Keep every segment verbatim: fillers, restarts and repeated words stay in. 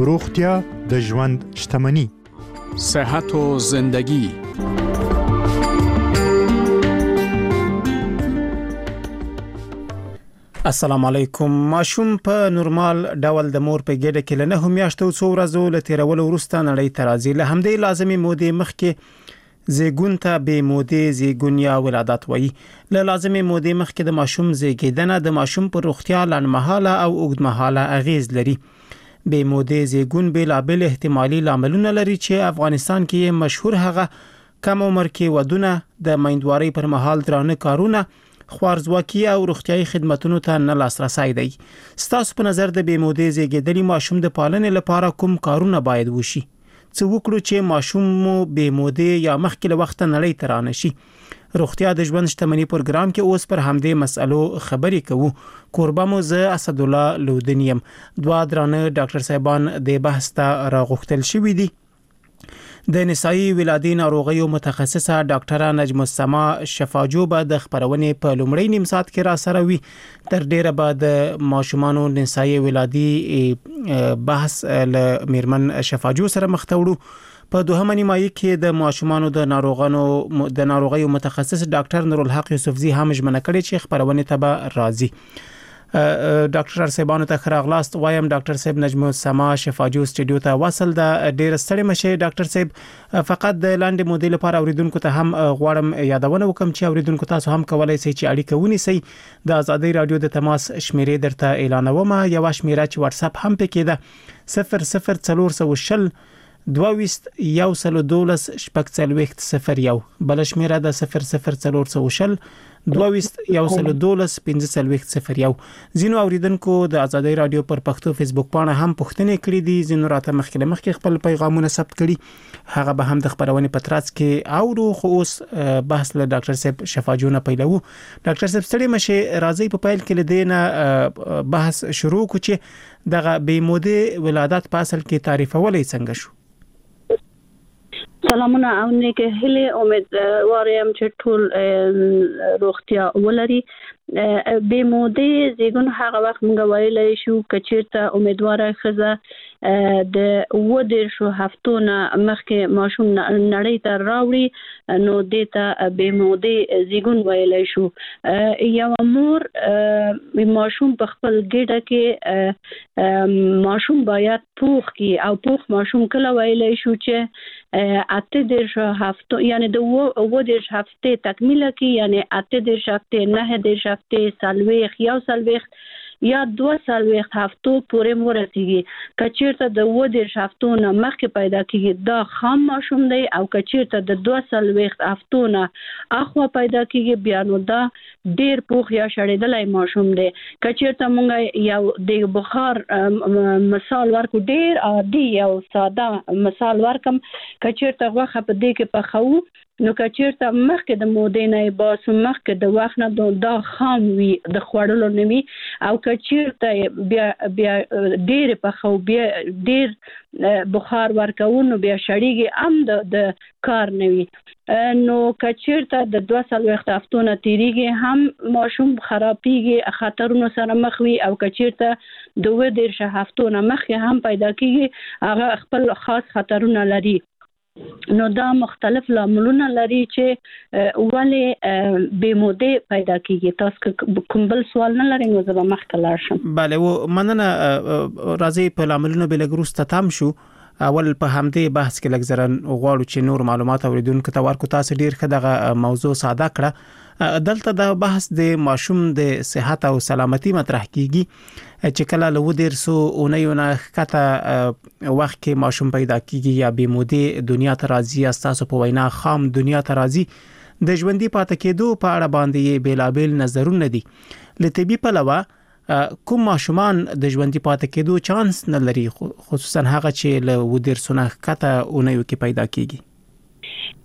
روغتیا د ژوند شتمني. صحت و زندگی. السلام علیکم. ماشوم په نورمال ډول د مور په ګډه کې له نه میاشتو څو ورځو له تیرولو وروسته نړۍ ته راځي. له همدې لازمي مودې مخکې زیګون ته به مودې زیګون یا ولادت وایي. له لازمي مودې مخکې د ماشوم زیږیدنه د ماشوم پر روغتیا لنډمهاله او اوږدمهاله اغیز لري. به مودې زیګون بلابل احتمالي لاملونه لري چې افغانستان کې مشهور هغه کم عمر کې ودونه، د میندوارۍ پر مهال درانه کارونه، خوارزواکي او روغتيایي خدماتونو ته نه لاسرسي دی. ستاسو په نظر د به مودې زیږیدلي ماشوم د پالنې لپاره کوم کارونه باید وشي؟ څه وکړو چې ماشوم مو به مودې یا مخکې له وخت نړۍ ته رانشي؟ روغتیا د ژوند شتمنۍ پروګرام کې اوس پر همدې مسلو خبرې کوو. کوربه مو زه اسدالله لودنیم. دوا درانه ډاکټر صاحبان د بحث ته راغوښتل شوي دي. د نسایي ولادي ناروغیو متخصصه ډاکټره نجم السما شفاجو به د خبرونې په لومړی نیم ساعت کې را سره وي. تر ډیره به د ماشومانو نسایي ولادي بحث له میرمن شفاجو سره مخ ته وړو. په دوهمه نیمایي کې د ماشومانو د ناروغانو د ناروغیو متخصص ډاکټر نورالحق یوسفزي هم ژمنه کړې چې خبرونه ته به راځي. ډاکټر صاحبانو ته خراغلاست وایم. ډاکټر صاحب نجم السما شفاجو سټډیو ته وصل د ډیر ستړي مشه. ډاکټر صاحب فقط د لاندې مودې لپاره اوریدونکو ته هم غواړم یادونه وکم چې اوریدونکو تاسو هم کولای شئ چې اړیکه ونیسئ. د آزادۍ رادیو د تماس شمیرې درته اعلانوم. یو شمیره چې واتس اپ هم پکې ده صفر صفر څلور شل دویست یو سل دولس شپږ څلوېښت صفر یو. بل شمیره د صفر صفر څلور شل دویست یو سل دولس پنځه څلوېښت صفر یو. زینو اوریدونکو د آزادۍ رادیو پر پښتو فیسبوک پاڼه هم پوښتنې کړې دي. زینو راته مخکې مخکې خپل پیغامونه ثبت کړي. هغه به هم د خبرونې په ترڅ کې اورو. خو اوس بحث له ډاکټر صاحب شفاجو نه پیلو. ډاکټر صاحب ستړي مشه راځي په پیل کې لدينا بحث شروع کو چې دغه به مودې ولادت په اصل کې تعریفولې څنګه شو؟ سلامونه او نیکه هله امید واریم چې ټول روغتیا ولري. به مودې زیګون هغه وخت موږ ویلای شو کچیرته امیدواره خزه د ودر شو هفتونه مخکې ماشوم نړۍ ته راوړي نو دیتا به مودې زیګون ویلای شو. یو مور ماشوم په خپل ګډه کې ماشوم باید پوخ کی او پوخ ماشوم کله ویلای شو چې اته درش هفته یعنی د و درش هفته تکمیله کی یعنی اته درش هفته نه درش هفته سلويخ یو سلويخ یا دو سلويخ هفتو پورې مرسيږي. کچیرته د و درش هفتو نه مخکې پیدا کیږي دا خام ماشوم دی او کچیرته د دو سلويخ هفتو نه اخوا پیدا کیږي بیا نو دا ډیر پوخ یا شړېدلای ماشوم دی. کچیرته مونږ یو د بخار مثال ورکو ډیر عادي یو ساده مثال ورکم. کچیرته غوښه په دې کې پخو نو کچیرته مخکې د مودې نه باسو مخکې د وخت نه دا خام وي د خوړلو نوي او کچیرته بیا بیا ډیر پخو بیا ډیر بخار ورکوونو بیا شړیږي ام د د کار نوي. نو کچیرته د دوه سال وخت افتونه تیریږي هم ماشوم خرابېږي خطرونو سره مخ وي او کچیرته دوه درشه هفتونه مخکې هم پیدا کیږي هغه خپل خاص خطرونه لري. نو دا مختلف لاملونه لري چې ولی به مودې پیدا کیږي. تاسو کوم بل سوال نه لرئ نو زه به مخکې لاړ شم. بله و مننه. راځي په لاملونو به لږ وروسته تم شو. اول په همدې بحث کې لږ زره غواړو چې نور معلومات اوریدونکو ته ورکو. تاسو ډیر ښه دغه موضوع ساده کړه. دلته د بحث د ماشوم د صحت او سلامتي مطرح کیږي چې کله له ودیر سو اونۍ نه کته وخت کې ماشوم پیدا کیږي یا به مودې دنیا ته راځي. اساسو په وینا خام دنیا ته راځي. د ژوندۍ پاتې کېدو په اړه باندې بیلابل نظرونه دي. له طبي پلوه کوم ماشومان د ژوندۍ پاتې کېدو چانس نه لري خصوصا هغه چې له ودیر سونه کته اونۍ کې پیدا کیږي؟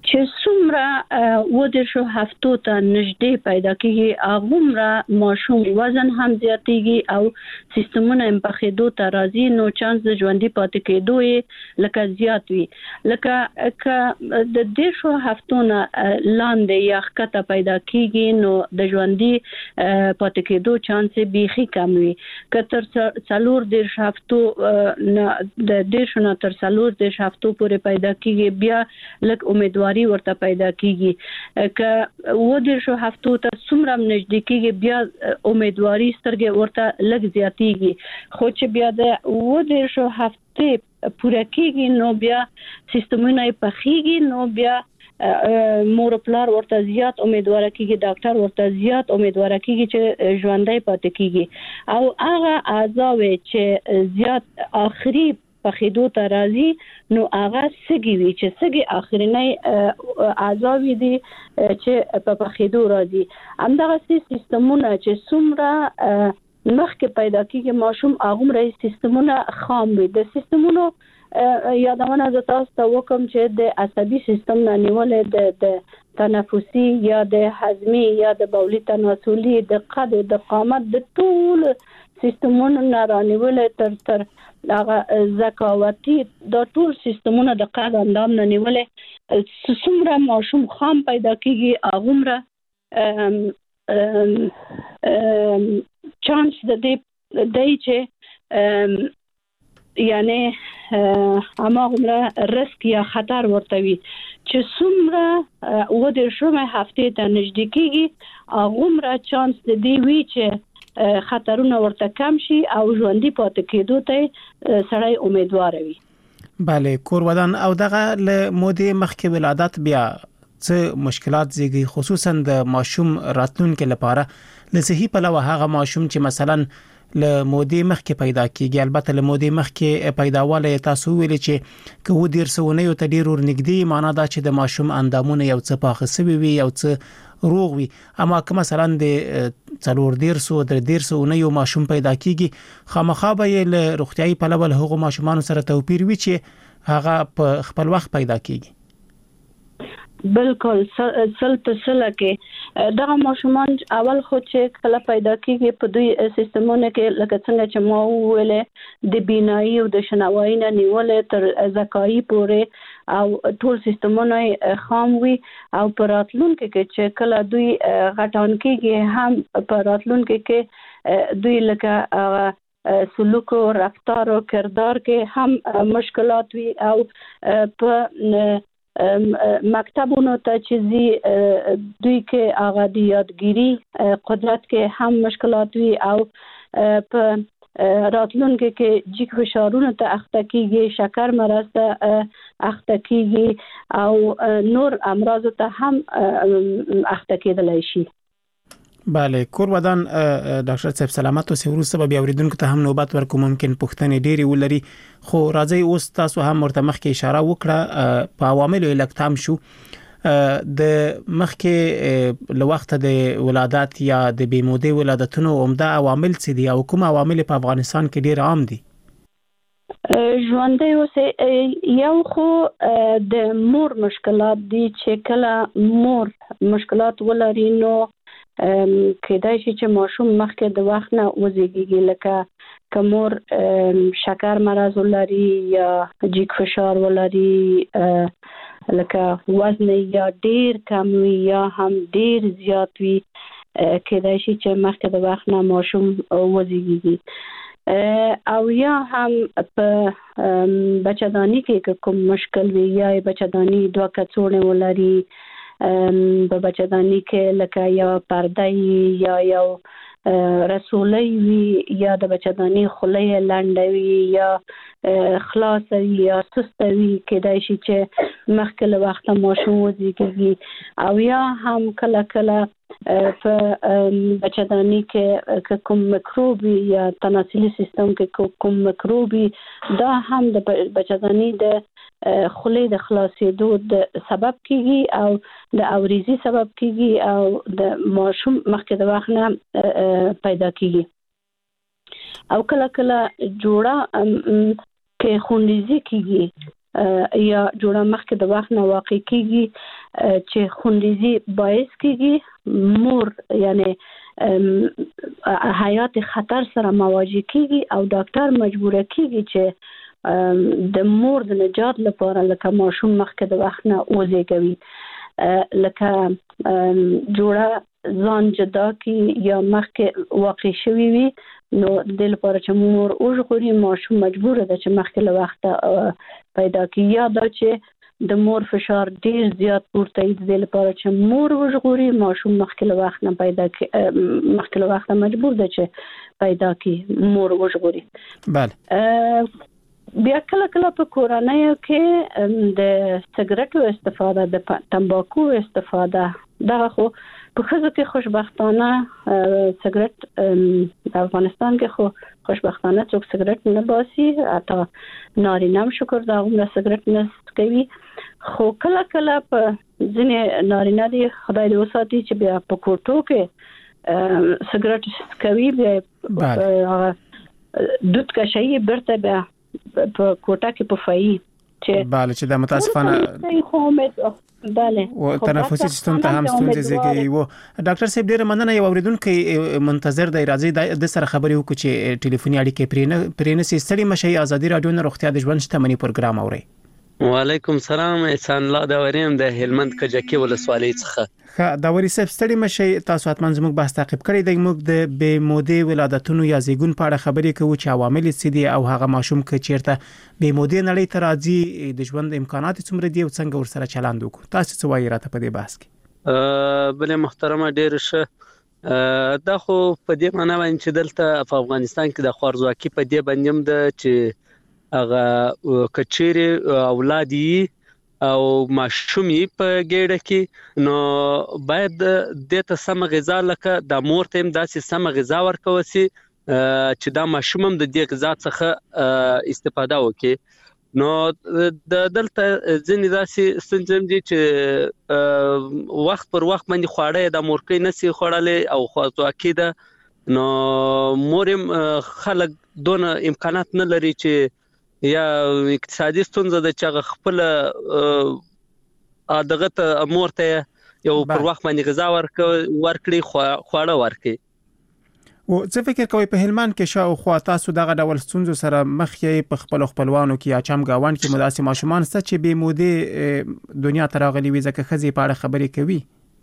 چې څومره و د شو هفتو ته نږدې پیدا کیږي هغومره ماشوم وزن هم زیاتیږي او سیستمونه هم په خېدو ته راځي نو چانس د ژوندۍ پاتې کېدو یې لکه زیات وي لکه که د دې شو هفتو نه لاندې یا ښکته پیدا کیږي نو د ژوندۍ پاتې کېدو چانس یې بیخي کم وي که تر څلور دېرش هفتو د دېرشو نه تر څلور دېرش هفتو پورې پیدا کیږي بیا لږ امیدواري ورته پیدا کیږي که و د شو هفتو ته څومره نږدې کیږي بیا امیدواري سترګې ورته لږ زیاتیږي خو چې بیا د و د شو هفته پوره کیږي نو بیا سیستمونه پخېږي نو بیا مور پلار ورته زیات امیدواره کیږي ډاکټر ورته زیات امیدواره کیږي چې ژوندۍ پاتې کیږي او هغه اعضاء چې زیات اخري پخېدو ته راځي نو هغه سګي وي چې سګي اخرنۍ اعضاء دي چې په پخېدو راځي همدغه سیستمونه چې څومره مخکې پیدا کیږي ماشوم هغومره سیستمونه خام وي د سیستمونو یادونه زه تاسو ته وکم چې د عصبي سیستم نه نیولې د تنفسي یا د هضمي یا د بولي تناسلي د قد د قامت د ټول سیستمونو نه رانیولې تر تر هغه ذکاوتي د ټول سیستمونو د قد اندام نه نیولې څومره ماشوم خام پیدا کیږي هغومره چانس د دې دی چې یعنی هماغومره رسک یا خطر ورته وي چې څومره و د شومه هفته ته نږدې کیږي هغومره چانس د دې وي چې خطرونه ورته کم شي او ژوندۍ پاتې کېدو ته سړی امیدوار وي. بله کور ودان او دغه له مودې مخکې ولادت بیا څه مشکلات زیږي خصوصا د ماشوم راتلونکو لپاره له صحي پلوه هغه ماشوم چې مثلا له مودې مخکې پیدا کیږي البته له مودې مخکې پیداواله تاسو ویل چې که و ډیر سونه یو ته ډیر ورنګدي معنا دا چې د ماشوم اندامونه یو څه پاخه سوي وي یو څه روغ وي اما که مثلا د څلور ډیر سو د ډیر سو نه یو ماشوم پیدا کیږي خامخا به له روغتيایي پلوه له هغو ماشومان سره توپیر وي چې هغه په خپل وخت پیدا کیږي. بالکل سل په سل کې دغه ماشومان اول خو چې کله پیدا کیږي په دوی سیستمونو کې لکه څنګه چې ما ویل د بینایي او د شنوایي نه نیولې تر ذکایي پورې او ټول سیستمونه خام وي او په راتلونکو کې چې کله دوی غټان کیږي هم په راتلونکو کې دوی لکه سلوک او رفتار او کردار کې هم مشکلات وي او په مکتبونو ته چې زی دوی کې هغه د یادګیري قدرت کې هم مشکلات وي او په راتلونکو کې جګ فشارونو ته اخته کیږي شکر مرض ته اخته کیږي او نور امراض ته هم اخته کېدلای شي. بله کور ودان ډاکټر صاحب سلامت اوسئ وروسته به بیا اوریدونکو ته هم نوبت ورکوم ممکن پوښتنې ډېرې ولري خو راځي اوس تاسو هم ورته مخکې اشاره وکړه په عواملو الکتام شو د مخکې له وخت د ولادت یا د بیمودې ولادتونو عمده عوامل څه دي او کوم عوامل په افغانستان کې ډېر عام دي؟ ژوندۍ اوسه یو خو د مور مشکلات دي چې کله مور مشکلات ولري نو کېدای شي چې ماشوم مخکې د وخت نه وزېږي لکه که مور شکر مرض ولري یا جګ فشار ولري لکه وزن یا ډیر کم وي یا هم ډیر زیات وي کېدای شي چې مخکې د وخت نه ماشوم وزېږي او یا هم په بچه‌داني کې کوم مشکل وي یا بچه‌داني دوه کڅوړې ولري په بچه‌داني کې لکه یا پرده یا یو رسولي وي یا د بچه‌داني خولې لنډه وي یا خلاص وي یا سست وي کېدای شي چې مخکې له وخته ماشوم وزېږي او یا هم کله کله په بچه‌داني کې کوم میکروب یا تناسلي سیستم کې کوم میکروب دا هم د بچه‌داني د خولې د خلاصېدو د سبب کیږي او د اوریزي سبب کیږي او د ماشوم مخکې د وخت نه پیدا کیږي او کله کله جوړه کې خوندیزي کیږي یا جوړه مخکې د وخت نه واقع کیږي چې خونریزي باعث کیږي مور یعنی حیات خطر سره مواجه کیږي او ډاکټر مجبور کیږي چې د مور د نجات لپاره لکه ماشوم مخکې د وخت نه وزېږوي لکه جوړه ځان جدا کی یا مخکې واقع شوی وي نو د لپاره چې مور وژغوري ماشوم مجبور ده چې مخکې له وخت پیدا کی یا دا چې د مور فشار ډیر زیات پورته وي د لپاره چې مور وژغوري ماشوم مخکې له وخت نه پیدا کی مخکې له وخت مجبور ده چې پیدا کی مور وژغوري. بله بیا کله کله په کورنۍ کې د سګرټو استفاده د تمباکو استفاده دغه خو په خزو کې خوشبختانه سګرټ د افغانستان کې خو خوشبختانه څوک سګرټ نه باسي حتی نارینه هم شکر دا عمره سګرټ نه کوي خو کله کله په ځینې نارینه دي خدای دې وساتي چې بیا په کوټو کې سګرټ کوي بیا دود کشي برته بیا په کوټه کې په فایي چې bale چې د متاسفانه bale او تنفسي سیستم ته هم ستونزې زیږي وو. ډاکټر صاحب ډیر مننه یو اوریدونکو منتظر دی راځي د سره خبرې وکړي چې ټلیفوني اړیکې پرې پرې نسي ستړي مشي ازادي رادیو نه روغتیا د ژوند شتمنۍ پروګرام اوري. وعلیکم سلام احسان الله دا وریم د هلمند کجکی ولسوالۍ څخه. ښه دا وري صاحب ستړي مشي تاسو اتمن زموږ بحث تعقیب کړی دی موږ د بې مودې ولادتونو یا زیږون په اړه خبرې کوو چې عوامل څه دي او هغه ماشوم کې چیرته بې مودې نړۍ ته راځي د ژوند امکانات څومره دي او څنګه ورسره چلند وکړو تاسو څه وایي راته په دې بحث کې. بل محترمه ډیر ښه دا خو په دې معنی باندې چې دلته په افغانستان کې د خوارزواکي په دې باندې د چې هغه کچيري اولادي او ماشومي په ګډه کې نو باید د ته سم غذا لکه د مور ته هم داسې سم غذا ورکوسي چې دا ماشوم هم د دې غذا څخه استفاده وکړي نو د دلته ځینې داسې ستونزې دي چې وخت پر وخت باندې خواړه د مورکې نسی خوړلې او خوځواکي ده نو مورم خلک دون امکانات نه لري چې یا اقتصادي ستونزه د چا خپل ادغه ته مور ته یو پر وخت باندې غذا ورکړي خواړه ورکړي. او څه فکر کوي په هلمند کې شاوخوا تاسو دغه ډول ستونزو سره مخ یې په خپل خپلوانو کې یا چم گاوان کې مداسي ماشومان ست چې به مودې دنیا ته راغلي وي ځکه خزي په اړه خبرې کوي.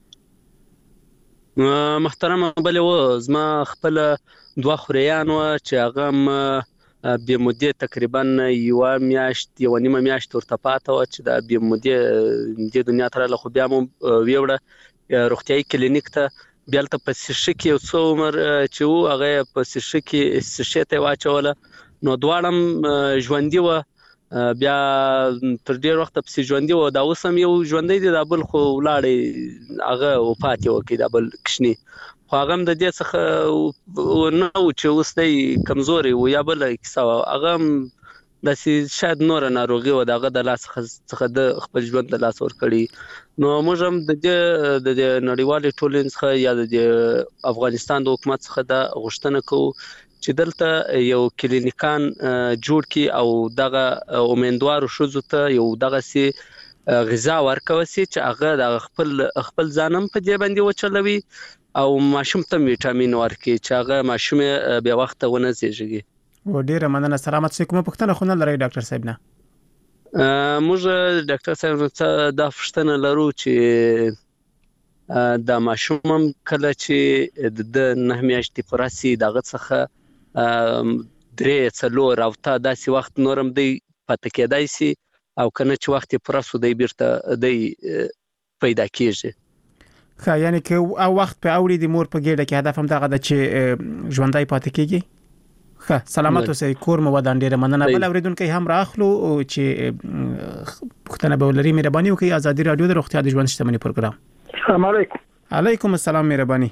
محترم بل و زما خپل دوه خوريان و چې هغه بیا مودې تقریبا یو میاشت یو نیمه میاشت ورته پاته و چې دا بیا مودې د دنیا تر له خو بیا مو ویوړه روغتيایي کلینیک ته بیا ته په سشک یو څو عمر چې و هغه په سشک سشته واچوله نو دواړم ژوندۍ و بیا تر ډیر وخت په ژوندۍ و دا اوسم یو ژوندۍ دی دا بل خو ولاړې هغه وفات وکړي دا بل کښنی خو هغه د دې څخه نو چې اوس دی کمزوري و یا بل کیسه هغه د شاید نور ناروغي و دغه د لاس څخه د خپل ژوند د لاس ور کړی نو موږ هم د دې د نړیوال ټولنې څخه یا د افغانستان د حکومت څخه د غوښتنه کوو چې دلته یو کلینیکان جوړ کی او دغه امیندوار شوزو ته یو دغه سي غذا ورکوسي چې هغه د خپل خپل ځانم په دې باندې وچلوي او ماشوم ته وټامین ورکړي چې هغه ماشوم بیا وخت ونه زیږي. و ډیره مننه سلامت سې کومه پوښتنه خو نه لري ډاکټر صاحب نه. موږ ډاکټر صاحب دا پوښتنه لرو چې دا ماشوم کله چې د نه میاشتې پراسي دغه څخه درې څلور او تا داسې وخت نورم دی پاتې کېدای شي او کنه چې وخت پراسو دی بیرته دی پیدا کیږي. خا یعنی که او وخت په اوړي د مور په ګډه کې هدف هم دغه د چې ژوندۍ پاتې کیږي. خا سلامت اوسئ کور مو ودان ډیره مننه بل اوریدونکو هم راخلو چې پښتنه به لري مهرباني وکړئ ازادي رادیو د روغتیا د ژوند شتمنۍ پروګرام. السلام علیکم. علیکم السلام مهرباني.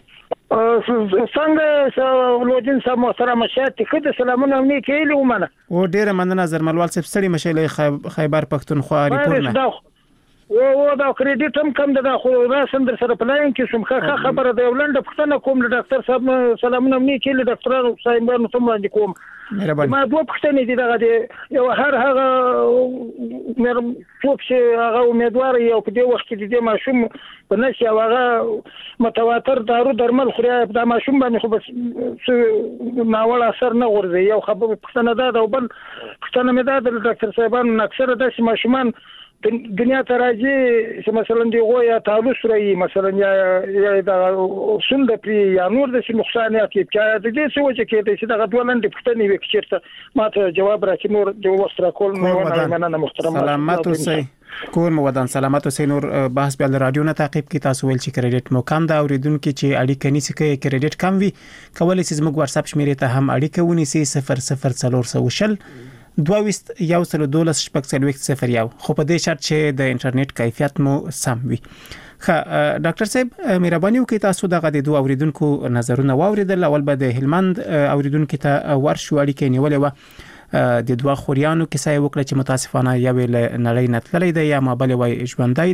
څنګه ولودین سم محترم شات کده سلامونه مې کېلو منه. او ډیره مننه زرملوال صاحب ستړي مشه له خیبر پښتونخوا ریپورت نه. او دا کریډټ هم کم ده خو راسم در سره پلاین کې سم ښه خبره ده ولنډه پښتنه کوم له ډاکټر صاحب سلامونه مې کې له ډاکټرانو صاحبانو ته باندې کوم مهرباني ما دوه پښتنې دي دغه دی یو هر هغه مې څوک چې هغه امیدوار یو په دې وخت کې د ماشوم په نشي هغه متواتر دارو درمل خوري دا ماشوم باندې خو بس ناوړه اثر نه غورځي یو خبره پښتنه ده او بل پښتنه مې ده د ډاکټر صاحبانو اکثره د ماشومان دنیا ته راځي چې مثلا دی غویا تعالوس راي مثلا یا یا دا سند پری یا نور د نقصانات کې د دې څه وجه کې د څه د غوړلند پښتني وکړه ماته جواب راکې نور د وستر کول نه مننه محترم سلامات اوسئ کور مو ودان سلامات اوسئ نور بحث بل رادیو نه تعقیب کی تاسو ول چې کریډټ مو کم دا اوریدونکو چې اړیکه نیسي کې کریډټ کم وي کولای شئ زموږ واتس اپ شمیرې ته هم اړیکه ونیسئ صفر صفر څلور سوه شل دویست یو سل دولس شپږ څلوېښت صفر یو خو په دې شرط چې د انټرنیټ کیفیت مو سم وي. ښه ډاکټر صاحب مهرباني وکړئ تاسو دغه د دوه اوریدونکو نظرونه واوریدل اول به د هلمند اوریدونکو ته ورشو اړیکه نیولې و د دوه خوريانو کیسه وکړه چې متاسفانه یو نړۍ نتللې ده یا ما بل وای ژوندۍ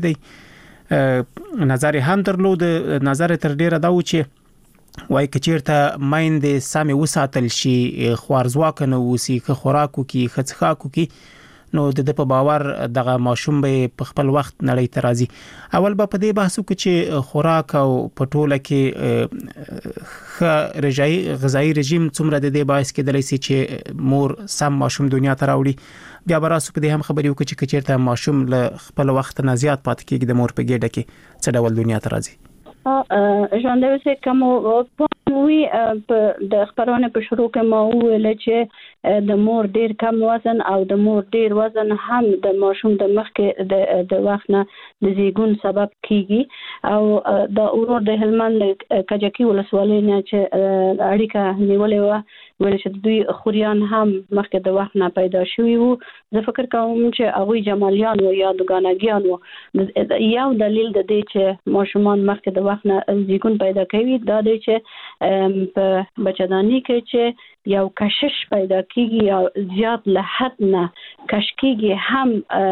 دی نظر هم درلود نظر تر ډیره دا و چې وای کچیرته مایندې سامي وساتل شي خوارزواک نه وسی که خوراکو کې خڅخاکو کې نو د په باور دغه ماشوم به په خپل وخت نړۍ ته راځي اول به په دې بحثو کې چې خوراک او پټوله کې خ رجای غذایی رژیم څومره د دې باعث کې دلې سي چې مور سم ماشوم دنیا ته راوړي بیا براسو په دې هم خبرې وکړي چې کچیرته ماشوم له خپل وخت نه زیات پات کېږي د مور په ګډه کې څه ډول دنیا ته راځي ژوندۍ اوسئ کوم وی په د خبرونه په شروع کې ما ویل چې د مور ډیر کم وزن او د مور ډیر وزن هم د ماشوم د مخ کې د د وخت نه د زیږون سبب کیږي او د اورور د هلمند کجکی ولسوالۍ نه چې اړیکه نیولې و ولې چې دوی خوريان هم مخکې د وخت نه پیدا شوي وو زه فکر کوم چې هغه جمالیان او یا دګانګیان وو یو دلیل د دې چې ماشومان مخکې د وخت نه زیږون پیدا کوي دا دی چې په بچدانی کې چې یو کشش پیدا کیږي یا زیات له حد نه کش کیږي هم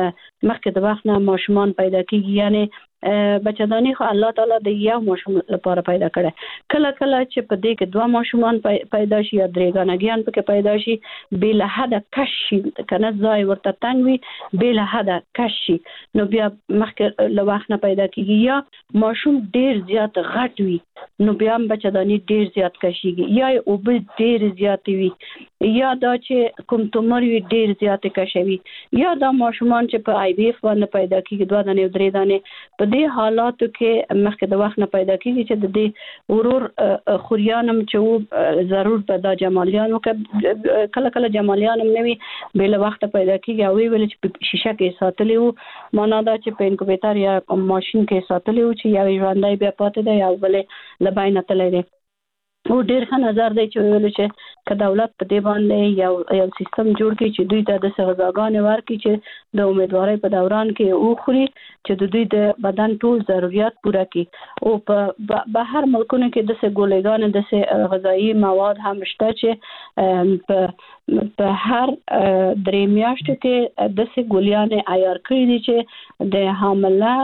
مخکې د وخت نه ماشومان پیدا کیږي یعنی بچدانی خو الله تعالی د یو ماشوم لپاره پیدا کړي کله کله چې په دې کې دوه ماشومان پیدا شي یا درې غنګیان پکې پیدا شي بل حد کش کنه ځای ورته تنګ وي بل حد کش نو بیا مخکې له وخت نه پیدا کیږي یا ماشوم ډیر زیات غټ وي نو بیا بچدانی ډیر زیات کشيږي یا او به ډیر زیات وي یا دا چې کوم تومر وي ډیر زیات کشوي یا دا ماشومان چې په آی بی اف باندې پیدا کیږي دوه دانې درې دانې په دې حالاتو کې مخکې د وخت نه پیدا کیږي چې د دې ورور خوريانم چې ضرور په دا جمالیانو کې کله کله جمالیانم نوي بل وخت پیدا کیږي او ویل چې شیشه کې ساتلی وو معنا دا چې په انکوبیټر یا ماشين کې ساتلی وو چې یو ژوندۍ بیا پاتې دی او بل لباینه تللی دی او ډیر ښه نظر دی چې ویل چې ک دولت په دې باندې یو یو سیستم جوړ کړي چې دوی ته د سغزاګانې ورکړي چې د امیدوارۍ په دوران کې او خوري چې د دوی د بدن ټول ضرورت پوره کړي او په بهر ملکونو کې د سګولېګان د غذایی مواد هم شته چې په په هر درې میاشتو کې د سګولیانې عیار کړي دي چې د حامله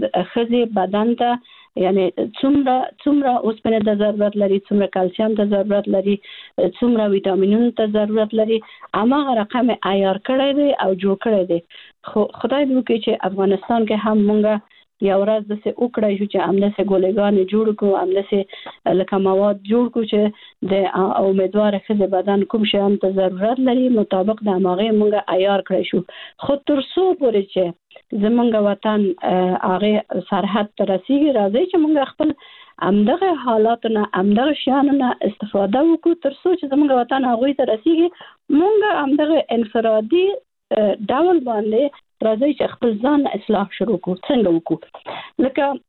ښځې بدن ته یعنی څومره څومره اوسپنه د ضرورت لري څومره کلسیم ته ضرورت لري څومره ویټامینونو ته ضرورت لري اما رقم عیار کړی دی او جوړ کړی دی خو خدای دې وکړي چې افغانستان کې هم مونږه یو ورځ د څه وکړای چې امنه سه ګولګان جوړ کو امنه سه لکه مواد جوړ کو چې د امیدوار خزه بدن کوم شی هم ته ضرورت لري مطابق د هغه مونږه عیار کړی شو خو تر څو پورې چې زمونږ وطن هغه سرحد ته رسیږي راځي چې مونږ خپل امدغه حالاتونه امدغه شیانونه استفاده وکړو تر څو چې زمونږ وطن هغه ته رسیږي مونږ امدغه انفرادي ډول باندې راځي چې خپل ځان اصلاح شروع کړو څنګه وکړو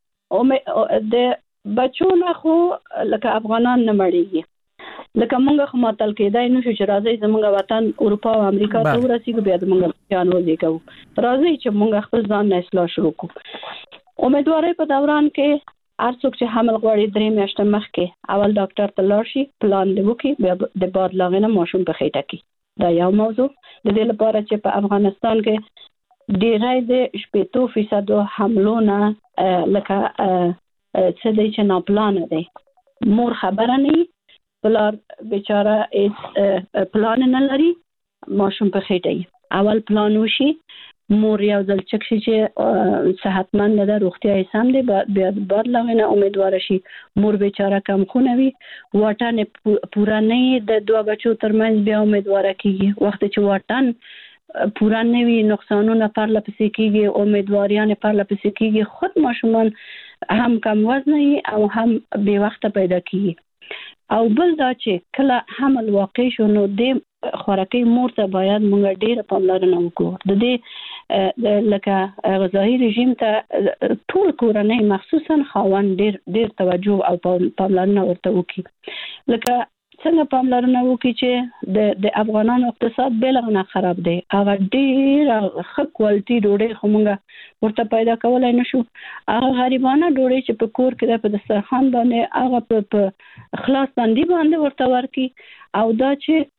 لکه د بچو نه خو لکه افغانان نه مړیږي لکه مونږ خو ماتل کېدای نو چې راځي زمونږ وطن اروپا او امریکا ته ورسیږي بیا زمونږ ځان وځيګو راځي چې مونږ خپل ځان اصلاح شروع کړو امیدوارۍ په دوران کې ارڅوک چې حمل غواړي درې میاشتې مخکې اول ډاکټر ته لاړ شي پلان دی وکړي بیا د باد لاغنه ماشوم په خېټه کې دا یو موضوع د دې لپاره چې په افغانستان کې ډیری د شپږ فیصد حملو نه لکه څه دی چې ناپلانه دی. مور خبره نه پلار بیچاره هیڅ پلان نه لري، ماشوم په خېټه اول پلان وشي، مور یو ځل چک شي چې صحتمند ده، روغتیا یې سم دی، بیا بعد لغنه امیدوار شي مور بیچاره کم خونه وي، واټن پورا نه د دوه بچو ترمنځ بیا امیدوار کیږي. وخت چې واټن پورا نه وي نقصانونه پرله پسې کیږي، امیدواریان پرله پسې کیږي، خود ماشومان هم کم وزن او هم بې وخته پیدا کیږي. او بل دا چې کله حمل واقع شو نو د خوراکي مور ته باید موږ ډیره پاملرنه وکړو. د دې لکه غذایی رژیم ته ټول کورنۍ مخصوصا خاوند ډیر ډیر توجه او پاملرنه ورته وکړي. لکه څنګه پاملرنه وکړي چې د د افغانانو اقتصاد بلغه خراب دی، هغه ډیر ښه کوالټي ډوډۍ خو موږ ورته پیدا کولای نشو. هغه غریبانه ډوډۍ چې په کور کې په دسترخوان باندې هغه په خلاص باندې باندې ورته ورکړي او دا چې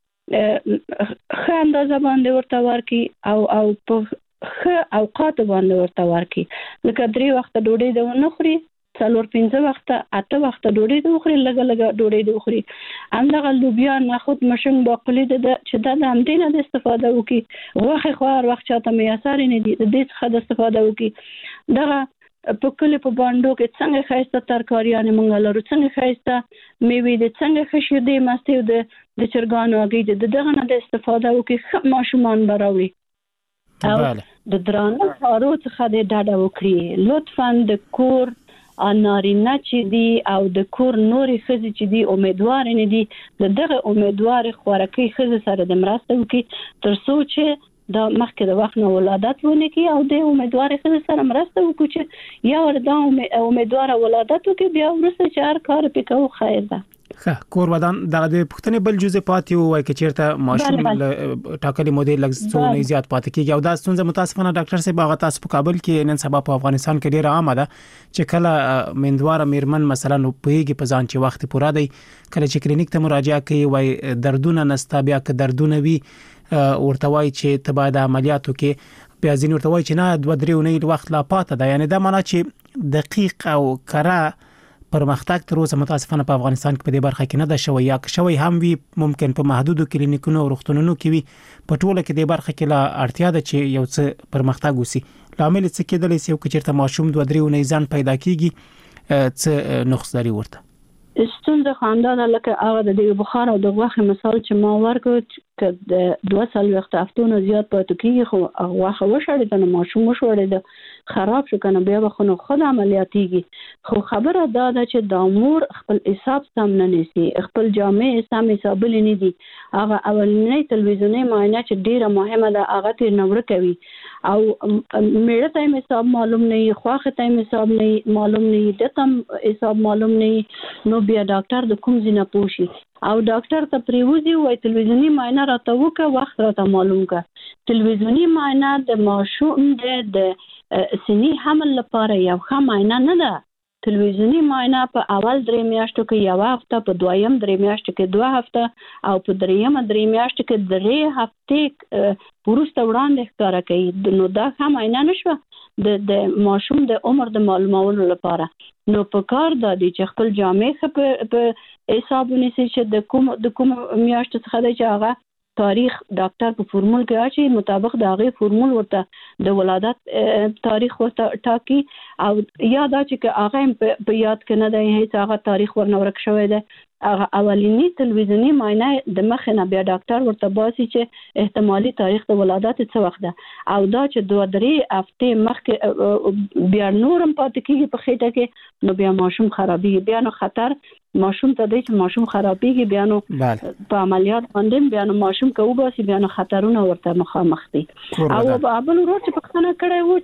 ښه اندازه باندې ورته ورکړي او او په ښه اوقات باندې ورته ورکړي. لکه درې وخته ډوډۍ د ونه خوري، څلور پنځه وخته اته وخته ډوډۍ د وخوري، لږه لږه ډوډۍ د وخوري. همدغه لوبیا نخود مشنګ باقلي د چې دا د همدې نه د استفاده وکړي. غوښې خو هر وخت چاته میسر نه دي، د دې څخه د استفاده وکړي. دغه په کلی په باندو کې څنګه ښایسته ترکاریانې موږ لرو، څنګه ښایسته میوې دي، څنګه ښه شیدې مستې د د چرګانو هګۍ د دغه نه د استفاده وکړي، ښه ماشومان به راوړي. او د درانه کارو څخه د ډډه وکړي. لطفا د کور نارینه چې دی او د کور نورې ښځې چې دی امیدوار نه دي، د دغه امیدوار خوراکي ښځې سره د مرسته وکړي تر څو چې دا مخکې د وخت نه ولادت ونه کړي او د امیدوار ښځې سره مرسته وکړي چې یا وردا امیدوار ولادت وکړي، بیا وروسته چې هر کار پې کوو خیر ده. ښه کور ودان دغه د پښتنې بل جزء پاتې وای کې چیرته ماشوم ټاکلي مودې لږ څو نه زیات پاتې کیږي او دا ستونزه متاسفانه ډاکټر صاحب هغه تاسو په کابل کې نن سبا په افغانستان کې ډیره عامه ده چې کله مندواره میرمن مثلا په یږي په ځان چې وخت پوره دی، کله چې کلینیک ته مراجعه کوي وای دردونه نستا، بیا که دردونه وي ورته وای چې تبا د عملیاتو کې بیا ځین ورته وای چې نه دوه درې ونې وخت لا پاته ده. یعنی دا معنی چې دقیق او کره پرمختګ تر اوسه متاسفانه په افغانستان کې په دې برخه کې نه ده شوی، یا شوی هم وي ممکن په محدودو کلینیکونو او روغتونونو کې وي، په ټوله کې دې برخه کې لا اړتیا ده چې یو څه پرمختګ وسی. لامل څه کېدلی سي او چې تر ماشوم دوه درې ونې ځان پیدا کیږي څه نقص لري ورته؟ ستونزه خواندانه لکه هغه د بخار او د غوښې مثال چې ما ورکړ چې د دوه څلوېښت هفتو نه زیات پاتې کېږي خو غوښه وشړېده نو ماشوم وشړېده خراب شو کنه بیا به خو نو خود عملیاتیږي. خو خبره دا ده چې دا مور خپل حساب سم نه نیسي، خپل جامې سم حسابلې نه دي. هغه اولنۍ تلویزیوني معاینه چې ډیره مهمه ده هغه ترې نه ورکوي او میړه ته حساب معلوم نه وي، خواښې ته حساب نه معلوم نه وي، ده ته حساب معلوم نه وي، نو بیا ډاکټر د کوم ځای نه پوښي او ډاکټر ته پریوزي وای تلویزیوني معاینه راته وکړه، وخت راته معلوم کړه. تلویزیوني معاینه د ماشوم د سنی حمل لپاره یو ښه معاینه نه ده. تلویزیوني معاینه په اول درې میاشتو کې یو هفته، په دویم درې میاشتو کې دوه هفته او په دریم درې میاشتو کې درې هفتې وروسته وړاندې ښکاره کوي. نو دا ښه معاینه نشوه د د ماشوم د عمر د معلومولو لپاره. نو په کار دا دی چې خپل جامې ښه په حساب ونیسي چې د کوم د کوم میاشتو څخه دی چې هغه تاریخ ډاکټر په فورمول کې اچي مطابق د هغه فورمول ورته د ولادت تاریخ ورته ټاکي او یا دا چې هغه په یاد کې نه دی هیڅ هغه تاریخ ورنه ورک شوی دی. هغه اولینی تلویزیوني معاینه د مخ نه بیا ډاکټر ورته باسي چې احتمالي تاریخ د ولادت څه وخت ده او دا چې دوه درې هفتې مخکې بیا نورم پاتې کېږي په خېټه کې نو بیا ماشوم خرابېږي. بیا نو خطر ماشوم ته دی چې ماشوم خرابېږي، بیا نو په عملیات باندې بیا نو ماشوم که وباسي بیا نو خطرونه ورته مخامخ دي. او بل ورور چې پوښتنه کړې و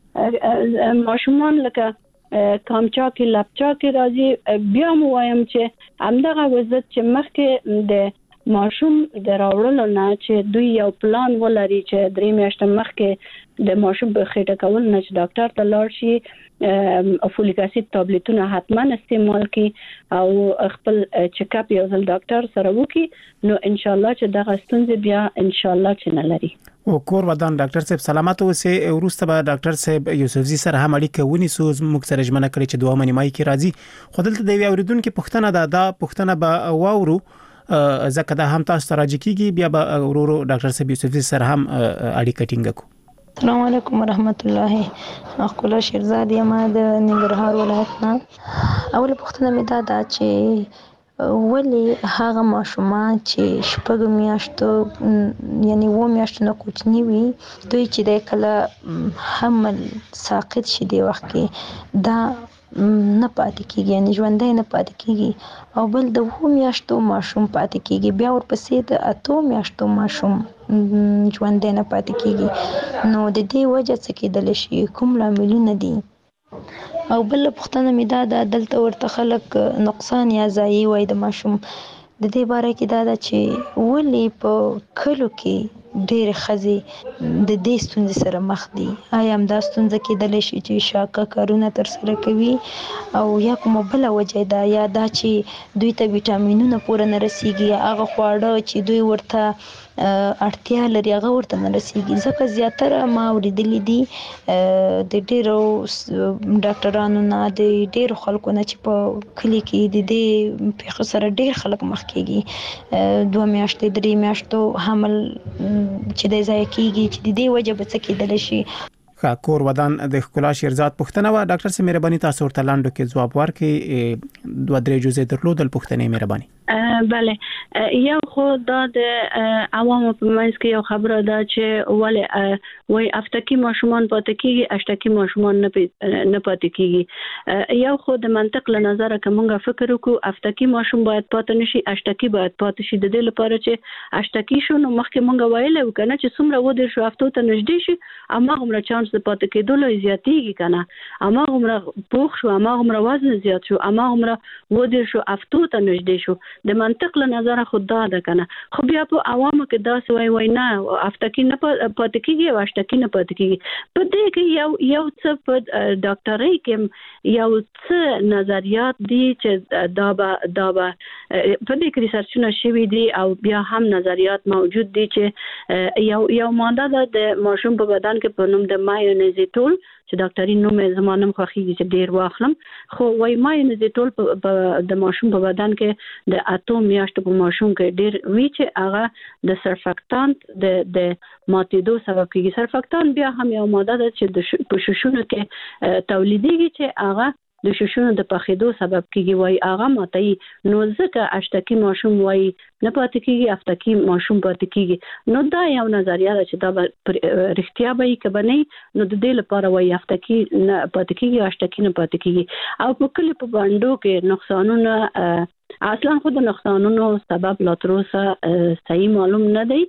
چې ماشومان لکه کامچا کې لپچا کې راځي، بیا مو وایم چې همدغه وضعیت چې مخکې د ماشوم د راوړلو نه چې دوی یو پلان ولري چې درې میاشتې مخکې د ماشوم په خېټه کول نه چې ډاکټر ته لاړ شي فولیک اسید ټابلیټونه حتما استعمال کړي او خپل چیک اپ یو ځل ډاکټر سره وکړي نو ان شاء الله چې دغه ستونزې بیا ان شاء الله چې نه لري. او کور ودان ډاکټر صاحب سلامت اوسه ورسته به ډاکټر صاحب یوسفزي سره هم اړیکه ونیسو موږ سره ژمنه کړې چې دوه منیمای کې راځي خو دلته د اوریدونکو پښتنه ده دا پښتنه به واورو ځکه دا هم تاسو راځي کیږي بیا به ورورو ډاکټر صاحب یوسفزي سره هم اړیکه ټینګ کو. السلام علیکم ورحمت الله اخولا شیرزاد یم د ننګرهار ولایت نه. اول پښتنه مې دا ده چې ولی هغه ماشومان چې شپږ میاشتو یعنی و میاشتو نه کوچنی وي دوی چې د کله حمل ساقط شي دی وخت کې دا نه پاتې کیږي یعنی ژوندۍ نه پاتې کیږي او بل د و میاشتو ماشوم پاتې کیږي بیا ورپسې د اتو میاشتو ماشوم ژوندۍ نه پاتې کیږي نو د دې وجه څه کېدلی شي کوم لاملونه دي او بل پوښتنه مې دا ده دلته ورته خلک نقصان یا ضایع وایي د ماشوم د دې باره کې دا ده چې ولې په کلو کې ډېرې ښځې د دې ستونزې سره مخ دي آیا همدا ستونزه کېدلی شي چې شاقه کارونه ترسره کوي او یا کومه بله وجه ده یا دا چې دوی ته ویټامینونه پوره نه رسیږي یا هغه خواړه چې دوی ورته اړتیا لري هغه ورته نه رسیږي ځکه زیاتره ما اورېدلي دي د ډېرو ډاکټرانو نه د ډېرو خلکو نه چې په کلي کې د دې پیښو سره ډېر خلک مخ کېږي دوه میاشتې درې میاشتو حمل چې د ضایع کېږي چې د دې وجه به څه کېدلی شي. کور ودان د ښکلا شیرزاد پښتنه و ډاکټر سي مهرباني تاسو ورته لاندو کې جواب ورکړي دوه درې جزء درلودل پښتنې مهرباني. بله یو خو دا د عوامو په منځ کې یو خبره ده چې ولې وای افتکی ماشومان پاتې کیږي اشتکی ماشومان نه نه پاتې کیږي یو خو د منطق له نظر کومه فکر وکړو افتکی ماشوم باید پاتې نشي اشتکی باید پاتې شي د دې لپاره چې اشتکی شو نو مخکې مونږ ویل وکنه چې څومره ودر شو افتو ته نږدې شي اما عمر چانس د پاتې کېدو لوي زیاتېږي کنه اما عمر پوخ شو اما عمر وزن زیات شو اما عمر ودر شو افتو ته نږدې شو د منطق له نظر خدا ده کنه خو بیا په عوامو کې دا سوي وای نه افتکی نه پاتې کیږي او اشتکی نه پاتې کیږي په دې کې یو یو څه په ډاکټرۍ کې یو څه نظریات دي چې دا به دا به په دې کې ریسرچونه شوي دي او بیا هم نظریات موجود دي چې یو یو ماده ده د ماشوم په بدن کې په نوم د ماینوزیټول چې ډاکټري نوم یې زمانم خوخیږي چې ډیر واخلم خو وای ماینوزیټول په د ماشوم په بدن کې د اتو میاشتو په ماشوم کې ډیر وی چې هغه د سرفاکتانت د د ماتېدو سبب کیږي. سرفاکتان بیا هم یو ماده ده چې د په ششونو کې تولیدېږي چې هغه د ششونو د پخېدو سبب کیږي وای هغه ماتې نو ځکه اشتکی ماشوم وای نه پاتې کیږي افتکی ماشوم پاتې کیږي نو دا یو نظریه ده چې دا رښتیا به یې کبني نو د دې لپاره وای افتکی نه پاتې کیږي اشتکی نه پاتې کیږي او په کلی په باندې کې نقصانونه اصلا خود نقصانونو سبب لا تر اوسه صحیح معلوم نه دی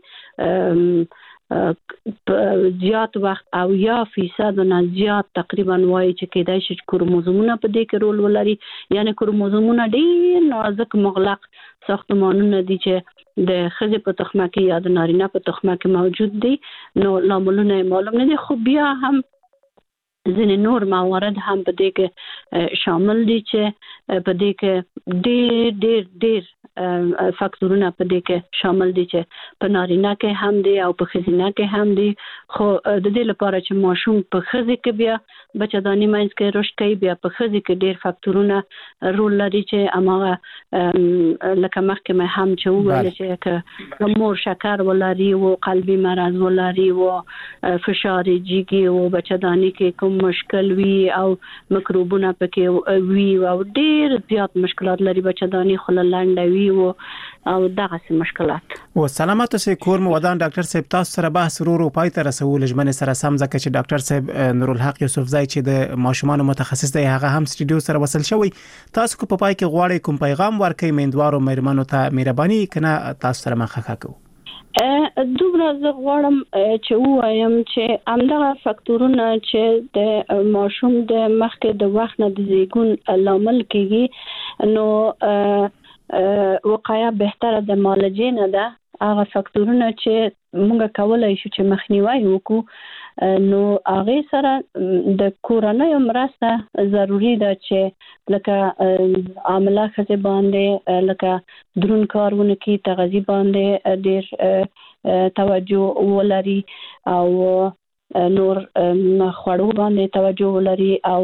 زیات وخت او یا فیصد نه زیات تقریبا وایي چې کېدای شي کروموزومونه په دې کې رول ولري یعنی کروموزومونه ډېر نازک مغلق ساختمانونه دي چې د ښځې په تخمه کې یا د نارینه په تخمه کې موجود دي نو لاملونه معلوم نه دي خو بیا هم ځینې نور موارد هم په دې کې شامل دي چې په دې کې ډېر ډېر ډېر فاکتورونه په دې کې شامل دي چې په نارینه کې هم دي او په ښځینه کې هم دي خو د دې لپاره چې ماشوم په ښځې کې بیا بچه‌داني منځ کې رشد کوي بیا په ښځې کې ډېر فاکتورونه رول لري چې اماغه لکه مخکې مې هم چې وویل چې مور شکر ولري او قلبي مرض ولري او فشار جګي او بچه‌داني کې کوم مشکل وي او مکروبونه پکې وي او ډېر زیات مشکلات لري بچه‌داني خله لنډوي او دغه سي مشکلات و سلامت اوسئ کور مو ودان ډاکټر صاحب تاسو سره بحث ورو پای ته رسول ژمنه سره سم ځکه چې ډاکټر صاحب نورالحق یوسفزای چې د ماشومان متخصص دی هغه هم سټډیو سره وصل شوی تاسو کو په پای کې غواړئ کوم پیغام ورکړئ میندوارو مېرمنو ته مهرباني کنه تاسو سره مخه کو دومره زه غواړم چې وایم چې همدغه فاکتورونه چې د ماشوم د مخکې د وخت نه د زیږون لامل کیږي نو وقایه بهتره د معالجې نه ده هغه فاکتورونه چې موږ کولای شو چې مخنیوي وکړو نو هغه سره د کورنۍ مرسته ضروری ده چې لکه عامله خزه باندې لکه درون کارونه کې تغذیه باندې ډېر توجه ولري او نور خوړو باندې توجه ولري او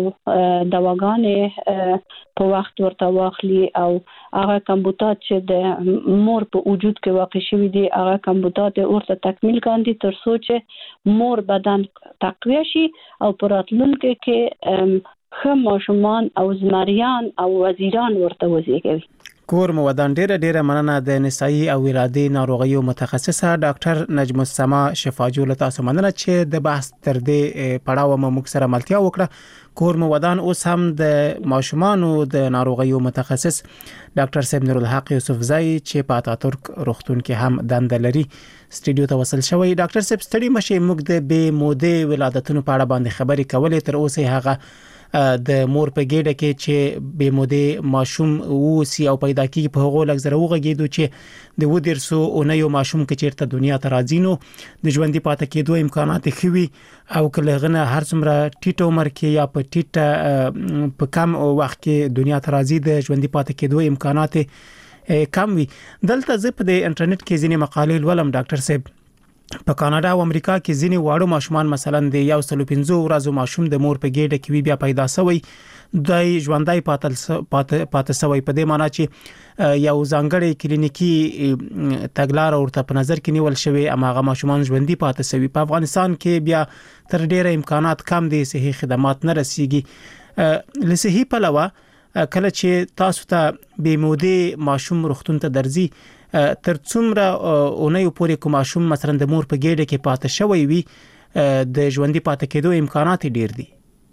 دواګانې په وخت ورته واخلي او هغه کمبوتات چې د مور په وجود کې واقع شوی دي هغه کمبوتات ورته تکمیل کاندي تر څو چې مور بدن تقویه شي او پر راتلونکي کې ښه ماشومان او زمریان او وزیران ورته وزیږوي. کور مو ودان ډیره ډیره مننه د نسایي او ولادي ناروغیو متخصصه ډاکټر نجم السما شفاجو له تاسو مننه چې د بحث تر دې پړاو مو موږ سره ملتیا وکړه. کور مو ودان اوس هم د ماشومانو د ناروغیو متخصص ډاکټر صاحب نور الحق یوسف زئی چې په اتاتورک روغتون کې هم دنده لري سټډیو ته وصل شوی. ډاکټر صاحب ستړي مشه موږ د بې مودې ولادتونو په اړه باندې خبرې کولې تر اوسه هغه د مور په ګډه کې چې به مودې ماشوم وسی او پیدا کیږي په هغه لږ زره وغږیدو چې د ودرسو او نه یو ماشوم کې چیرته دنیا ته راځي نو د ژوندۍ پاتې کېدو امکانات خوي او کله غنه هر څومره ټیټ عمر کې یا په ټیټ په کم وخت کې دنیا ته راځي د ژوندۍ پاتې کېدو امکانات کم وي. دلته زه په د انټرنیټ کې ځینې مقالې ولوم ډاکټر صاحب په کاناډا او امریکا کې ځینې واړو ماشومان مثلا د یو سل پنځه ورځو ماشوم د مور په ګډه کې بیا پیدا شوی د ژوندۍ پاتل پاتې شوی په دې معنی چې یو ځانګړی کلینیکی تګلار ورته په نظر کې نیول شوی اما هغه ماشومان ژوندۍ پاتې شوی. په افغانستان کې بیا تر ډیره امکانات کم دي صحي خدمات نه رسیږي. له صحي پلوه کله چې تاسو ته بې مودې ماشوم روغتون ته درځي تر څومره اونۍ پورې کوم ماشوم مثلا د مور په ګډه کې پاتې شوی وي د ژوندۍ پاتې کېدو امکانات ډیر دي.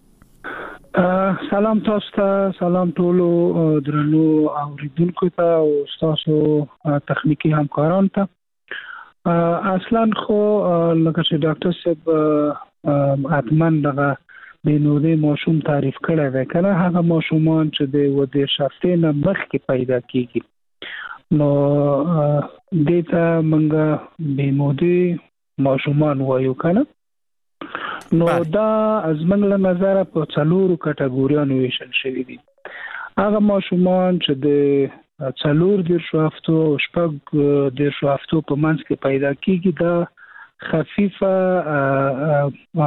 سلام تاسو ته، سلام ټولو درنو اوریدونکو ته او تاسو تخنیکی همکاران ته. اصلا خو لکه چې ډاکټر صاحب اتمن دغه بینوده ماشوم تعریف کړی دی کنه هغه ماشومان چې د ودې شفتې نه مخکې پیدا کیږي نو دیتا منګه بیمودی ماشومان وایو کنه نو دا از منګ له نظر په څلورو کټګوریانو ویشل شوی دي. هغه ماشومان چې د څلور د شافتو شپږ د شافتو په منځ کې پیدا کیږي دا خفیفه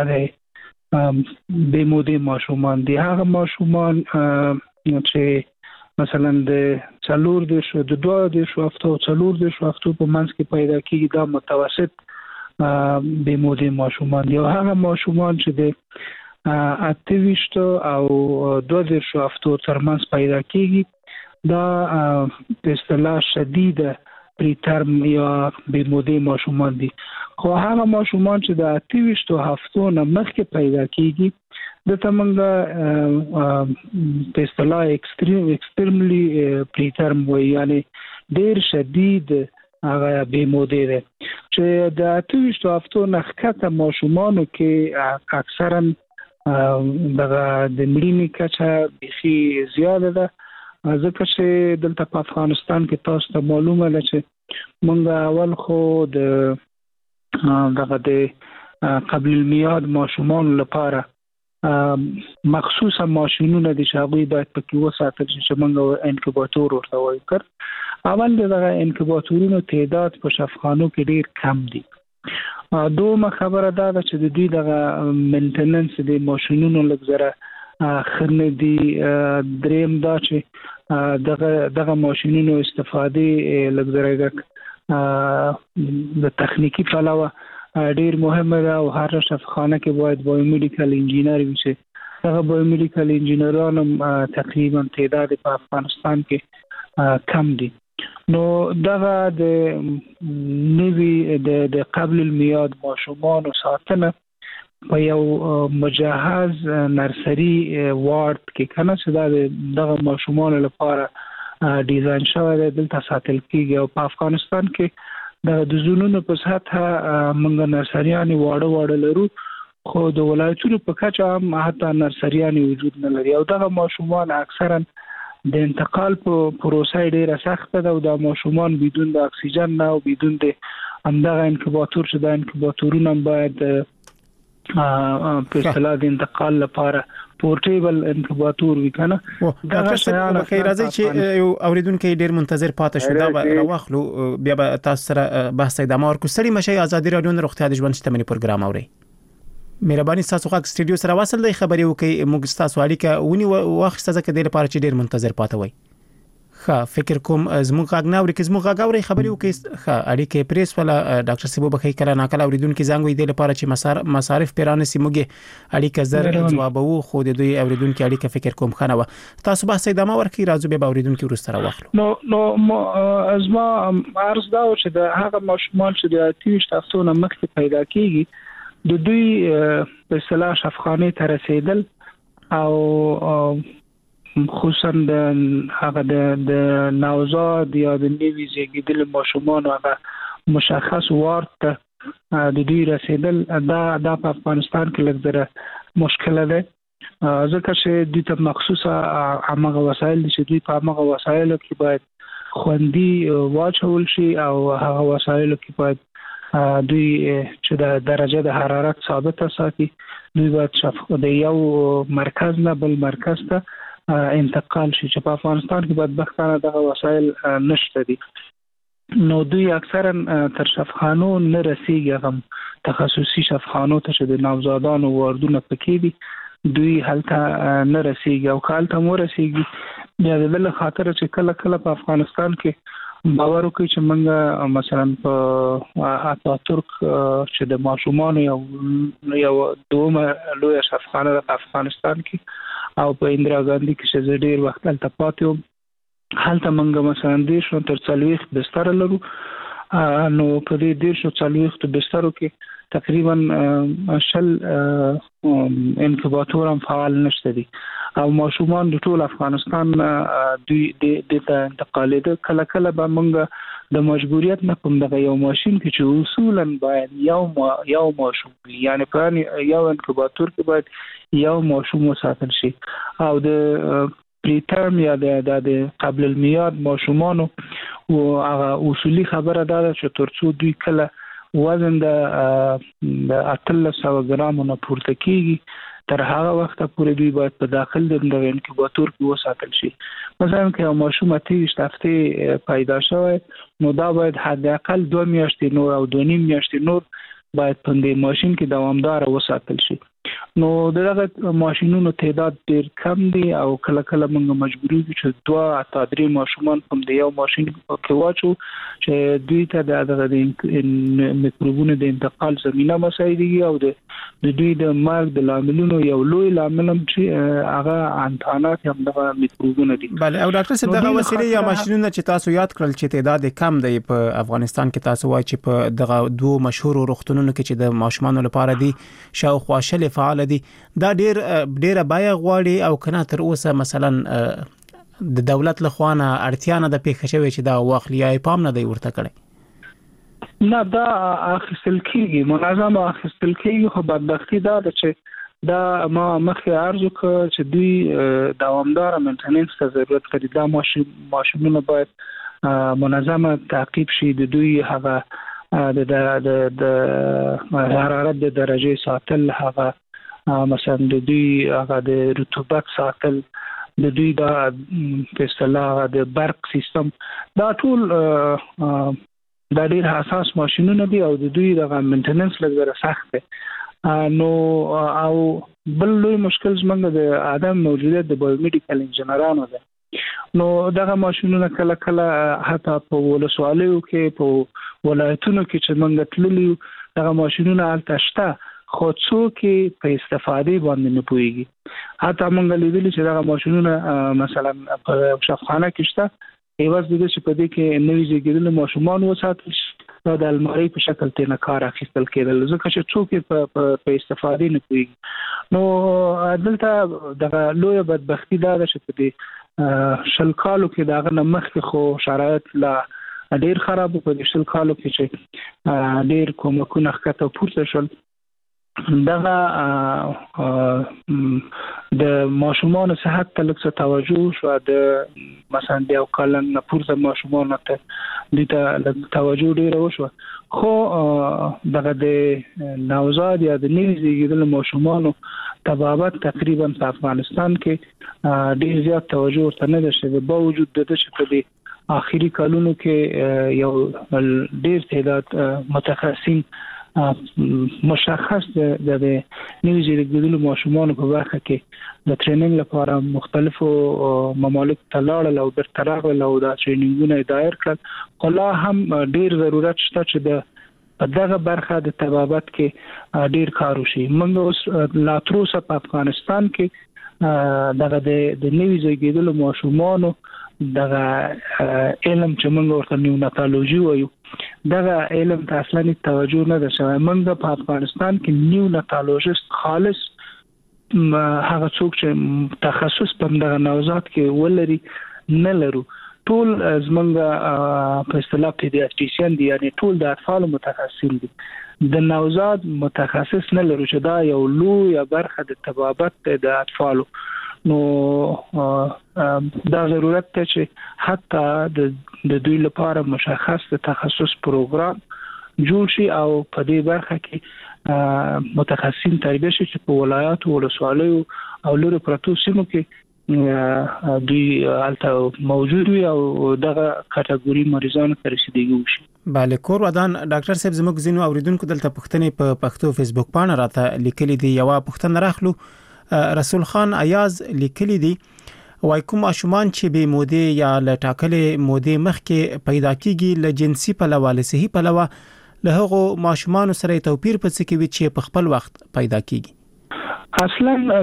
غړي بیمودی ماشومان دي. هغه ماشومان چې مثلا د څلور د شو د دوه د شو هفتو څلور د شو هفتو په منځ کې پیدا کیږي دا متوسط بې مودې ماشومان دي. هغه ماشومان چې د اته ویشت او دوه د شو هفتو ترمنځ پیدا کیږي دا په اصطلاح شدیده پریترم یا بې مودې ماشومان دي. خو هغه ماشومان چې د اته ویشت هفتو نه مخکې پیدا کیږي د تمنګ په اصطلاح ایکستریم ایکستریملی پریترم وي یعنی ډیر شدید هغه بې مودې ده چې د اته ویشت هفتو نه ښکته ماشومانو کې اکثرا دغه د مړینې کچه بیخي زیاده ده ځکه چې دلته په افغانستان کې تاسو ته معلومه ده چې موږ اول خو د دغه د قبل المیاد ماشومان لپاره مخصوصه ماشینونه دي چې هغه باید پکې وساتل شي چې موږ انکوباتور ورته وایو کړ اول دغه انکوباتورونو تعداد په شفاخانو کې ډیر کم دي. دومره خبره ده چې د دوی دغه مینټیننس دي ماشینونو لږ خرنه دي. دریم دا چې دغه دغه ماشینونو استفاده لږ د تخنیکی پلوه ډیر مهمه ده او هر شفاخانه کې باید بایو میډیکل انجینر وي چې هغه بایو میډیکل انجینران تقریبا تعداد په افغانستان کې کم دي. نو دغه د نوی د قبل المیاد ماشومان ساتنه په یو مجهز نرسري وارد کې کنه چې دا دغه ماشومان لپاره ډیزاین شوی دی دلته ساتل کیږي او په افغانستان کې د زونونو په سطح موږ نرسریانې واړه واړه لرو خو د ولایتونو په کچه هم حتی نرسریانې وجود نه لري او دغه ماشومان اکثرا د انتقال په پروسه ډیره سخته ده او د ماشومان بدون د اکسیجن نه او بدون د همدغه انکوباتور چې د انکوباتورونه باید په اصطلاح د انتقال لپاره پورټیبل انکوباتور وکنه. دا څه په خیر راځي چې یو اوریدونکو ډیر منتظر پاتې شو، دا به راوخلو بیا به تاسو سره بحث ادامه ورکو. سړي مشه ازادي رادیو د روغتیا د ژوند شتمنۍ پروګرام اوري. مهرباني تاسو خو استودیو سره وصل دی خبري وکي موږ تاسو اړیکه ونی واخسته ځکه د لپاره چې ډیر منتظر پاتې وای. ښه فکر کوم زموږ غاګ نه اوري که زموږ غاګ اوري خبري وکي. ښه اړیکه پریس ولا ډاکټر سیبو بخي کله ناکله اوریدونکو زنګ وي د لپاره چې مصارف پیرانه سیموږي اړیکه زر جوابو خو د دوی اوریدونکو اړیکه فکر کوم خنه و. تاسو بحث ادامه ورکړئ راځو به اوریدونکو ورسره واخلو. نو نو ازما عرض دا چې د هغه ماشومان چې د تیش تاسو نه مخکې پیدا کیږي د دوی په اصطلاح شفاخانه ته رسیدل او خصوصا د هغه د نوزاد یا د نیوي زیږیدل ماشومان هغه مشخص وارد د دوی رسیدل دا د افغانستان کې لږ مشکل ده، ځکه چې د ته مخصوصه هغه وسایل چې دوی په هغه وسایلو کې باید خوندي واچول شي او هغه وسایلو کې باید دوی چې د درجه د حرارت ثابت ساتي. دوی باید شف د یو مرکز نه بل مرکز ته انتقال شي چې په افغانستان کې بدبختانه دغه وسایل نشته دي. نو دوی اکثرا تر شفاخانو نه رسیږي، هغه تخصصي شفاخانو ته چې د نوزادانو واردونه پکې دي دوی هلته نه رسیږي او کالته مو رسیږي. بیا د بل خاطر چې کله کله په افغانستان کې باور وکړي چې موږ مثلا په اتاتورک چې د ماشومان یو یو دومره لوی شفاخانه په افغانستان کې او په اندرا ګاندی کې چې ډیر وخت تلته پاتې وو، هلته موږ مثلا ډیر شو تر څلويخ بستر لرو. نو په دې ډیر شو څلويخ بسترو کې تقریبا شل انکوباتور هم فعال نشته دي او ماشومان د ټول افغانستان دوی د انتقالیده. کله کله به موږ د مجبوریت نه کوم دغه یو ماشين کې چې اصولا باید یو ما یو ماشوم یعنی په یو انکوباتور کې باید یو ماشوم وساتل شي او د پریټرم یا د قبل المیاد ماشومانو او هغه اصولي خبره ده چې ترڅو دوی کله وزن د اتلس سوه ګرامو نه پورته کیږي تر هغه وخت پورې دوی باید په داخل د انکوباتور کې وساتل شي. مثلا که ماشوم اتیش هفته پیدا شوی نو دا باید حداقل دو میاشتې نور او دو نیم میاشتې نور باید په دې ماشين کې دوامدار وساتل شي. نو دغه ماشينونو تعداد ډیر کم دي او کله کله موږ مجبور یو چې دوه اته درې ماشومان هم د یو ماشين کې واچو چې دوی ته د میکروبونو د انتقال زمينه مساعدي او د دوی د مرګ د لاملونو یو لوی لامل هم چې هغه انتانات هم د میکروبونو دي. بله او ډاکټر صاحب دغه وسیله یا ماشينونه چې تاسو یاد کړل چې تعداد کم دی په افغانستان کې، تاسو وایي چې په دغه دوه مشهور روغتونونو کې چې د ماشومان لپاره دي شاوخوا شل فعال دي، دا ډیر ډیره بای غواړي او کنه تر اوسه مثلا د دولت لخوانه اړتیا نه د پیښه شوی چې دا واخلیا پام نه دی ورته کړی. نه دا اخیستل کیږي منظم اخیستل کیږي، خو بدبختی دا ده چې دا ما مخکې عرض وکړ چې دوی دوامدار مینټیننس ته ضرورت لري. دا ماشینونه باید منظم تعقیب شي، د دوی هغه د د حرارت د درجه ساتل، هغه مثلا د دوی هغه د رطوبت ساتل، د دوی د په اصطلاح د برق سیستم، دا ټول د ډیر حساس ماشینونه دي او د دوی د مینټیننس لپاره سخت دي. نو او بل لوی مشکل زمونږ د عدم موجودیت د بایومډیکل انجنیرانو ده. نو دغه ماشینونه کله کله حتی په ولسوالیو کې په ولایتونو کې چې موږ تللی دغه ماشینونه هلته شته خو څوک په استفاده باندې نه پوهیږي. حتی موږ لیدلی چې دغه ماشینونه مثلا په شفاخانه کې شته ایواز دې چې په دې کې نوې زیږیدل ماشومان وساتل شي دا د الماری په شکل تنه کار اخیستل کېدل ځکه چې څوک په په استفاده نه پوهیږي. نو دلته دغه لوی بدبختی دا ده چې په دې شل کالو کې دغه مخکې خو شرایط لا ډیر خراب په دې شل کالو کې چې ډیر کومکونه ښکته پورته شول دغه د ماشومان صحت ته لږ توجه شو، د مثلا د یو کال نه پورته ماشومان ته د توجه ډیر وشو، خو دغه د نوزاد یا د نوي زیږیدل ماشومان تبابت تقریبا په افغانستان کې ډیر زیات توجه ورته نه شوی، با وجود د دې چې په آخري کلونو کې یو ډیر تعداد متخصصین مشخص د نوي زیږیدلو ماشومان په برخه کې د ټریننګ لپاره مختلفو ممالک ته لاړل او بیرته راغلل او دا ټریننګونه دایر کړل، خو لا هم ډیر ضرورت شته چې د په دغه برخه د طبابت کې ډیر کار وشي. موږ اوس لا تر اوسه په افغانستان کې دغه د نوي زیږیدلو ماشومانو دغه علم چې موږ ورته نیوناتولوژي وایو، دغه علم ته اصلا توجه نه ده شوی. موږ په افغانستان کې نیوناتولوژیست خالص هغه څوک چې تخصص په دغه نوزاد کې ولري نه لرو. ټول زمونږ په اصطلاح پیډیاتریشن دي، یعنی ټول د اطفال متخصصین دي. د نوزاد متخصص نه لرو چې دا یو لوی برخه د طبابت د اطفالو. نو دا ضرورت ته چې حتی د دوی لپاره مشخص د تخصص پروګرام جوړ شي او په دې برخه کې متخصصین تربیه شي چې په ولایاتو ولسوالیو او لوري پرتو سیمو کې دوی البته موجود وي او دغه کټګوري مریضانو ته رسیدګي وشي. بله، کور ودان ډاکټر صاحب زموږ زینو اوریدونکو دلته پښتنې په پښتو فیسبوک باندې راته لیکلي دي. یو پښتنه راخلو رسول خان ایاز لیکلي دي، وای کوم ماشومان چې به مودې یا لټاکلې مودې مخکې پیدا کیږي له جنسي پلوه له صحي پلوه له هغو ماشومان سره توپیر په څه کې وي چې په خپل وخت پیدا کیږي؟ اصلا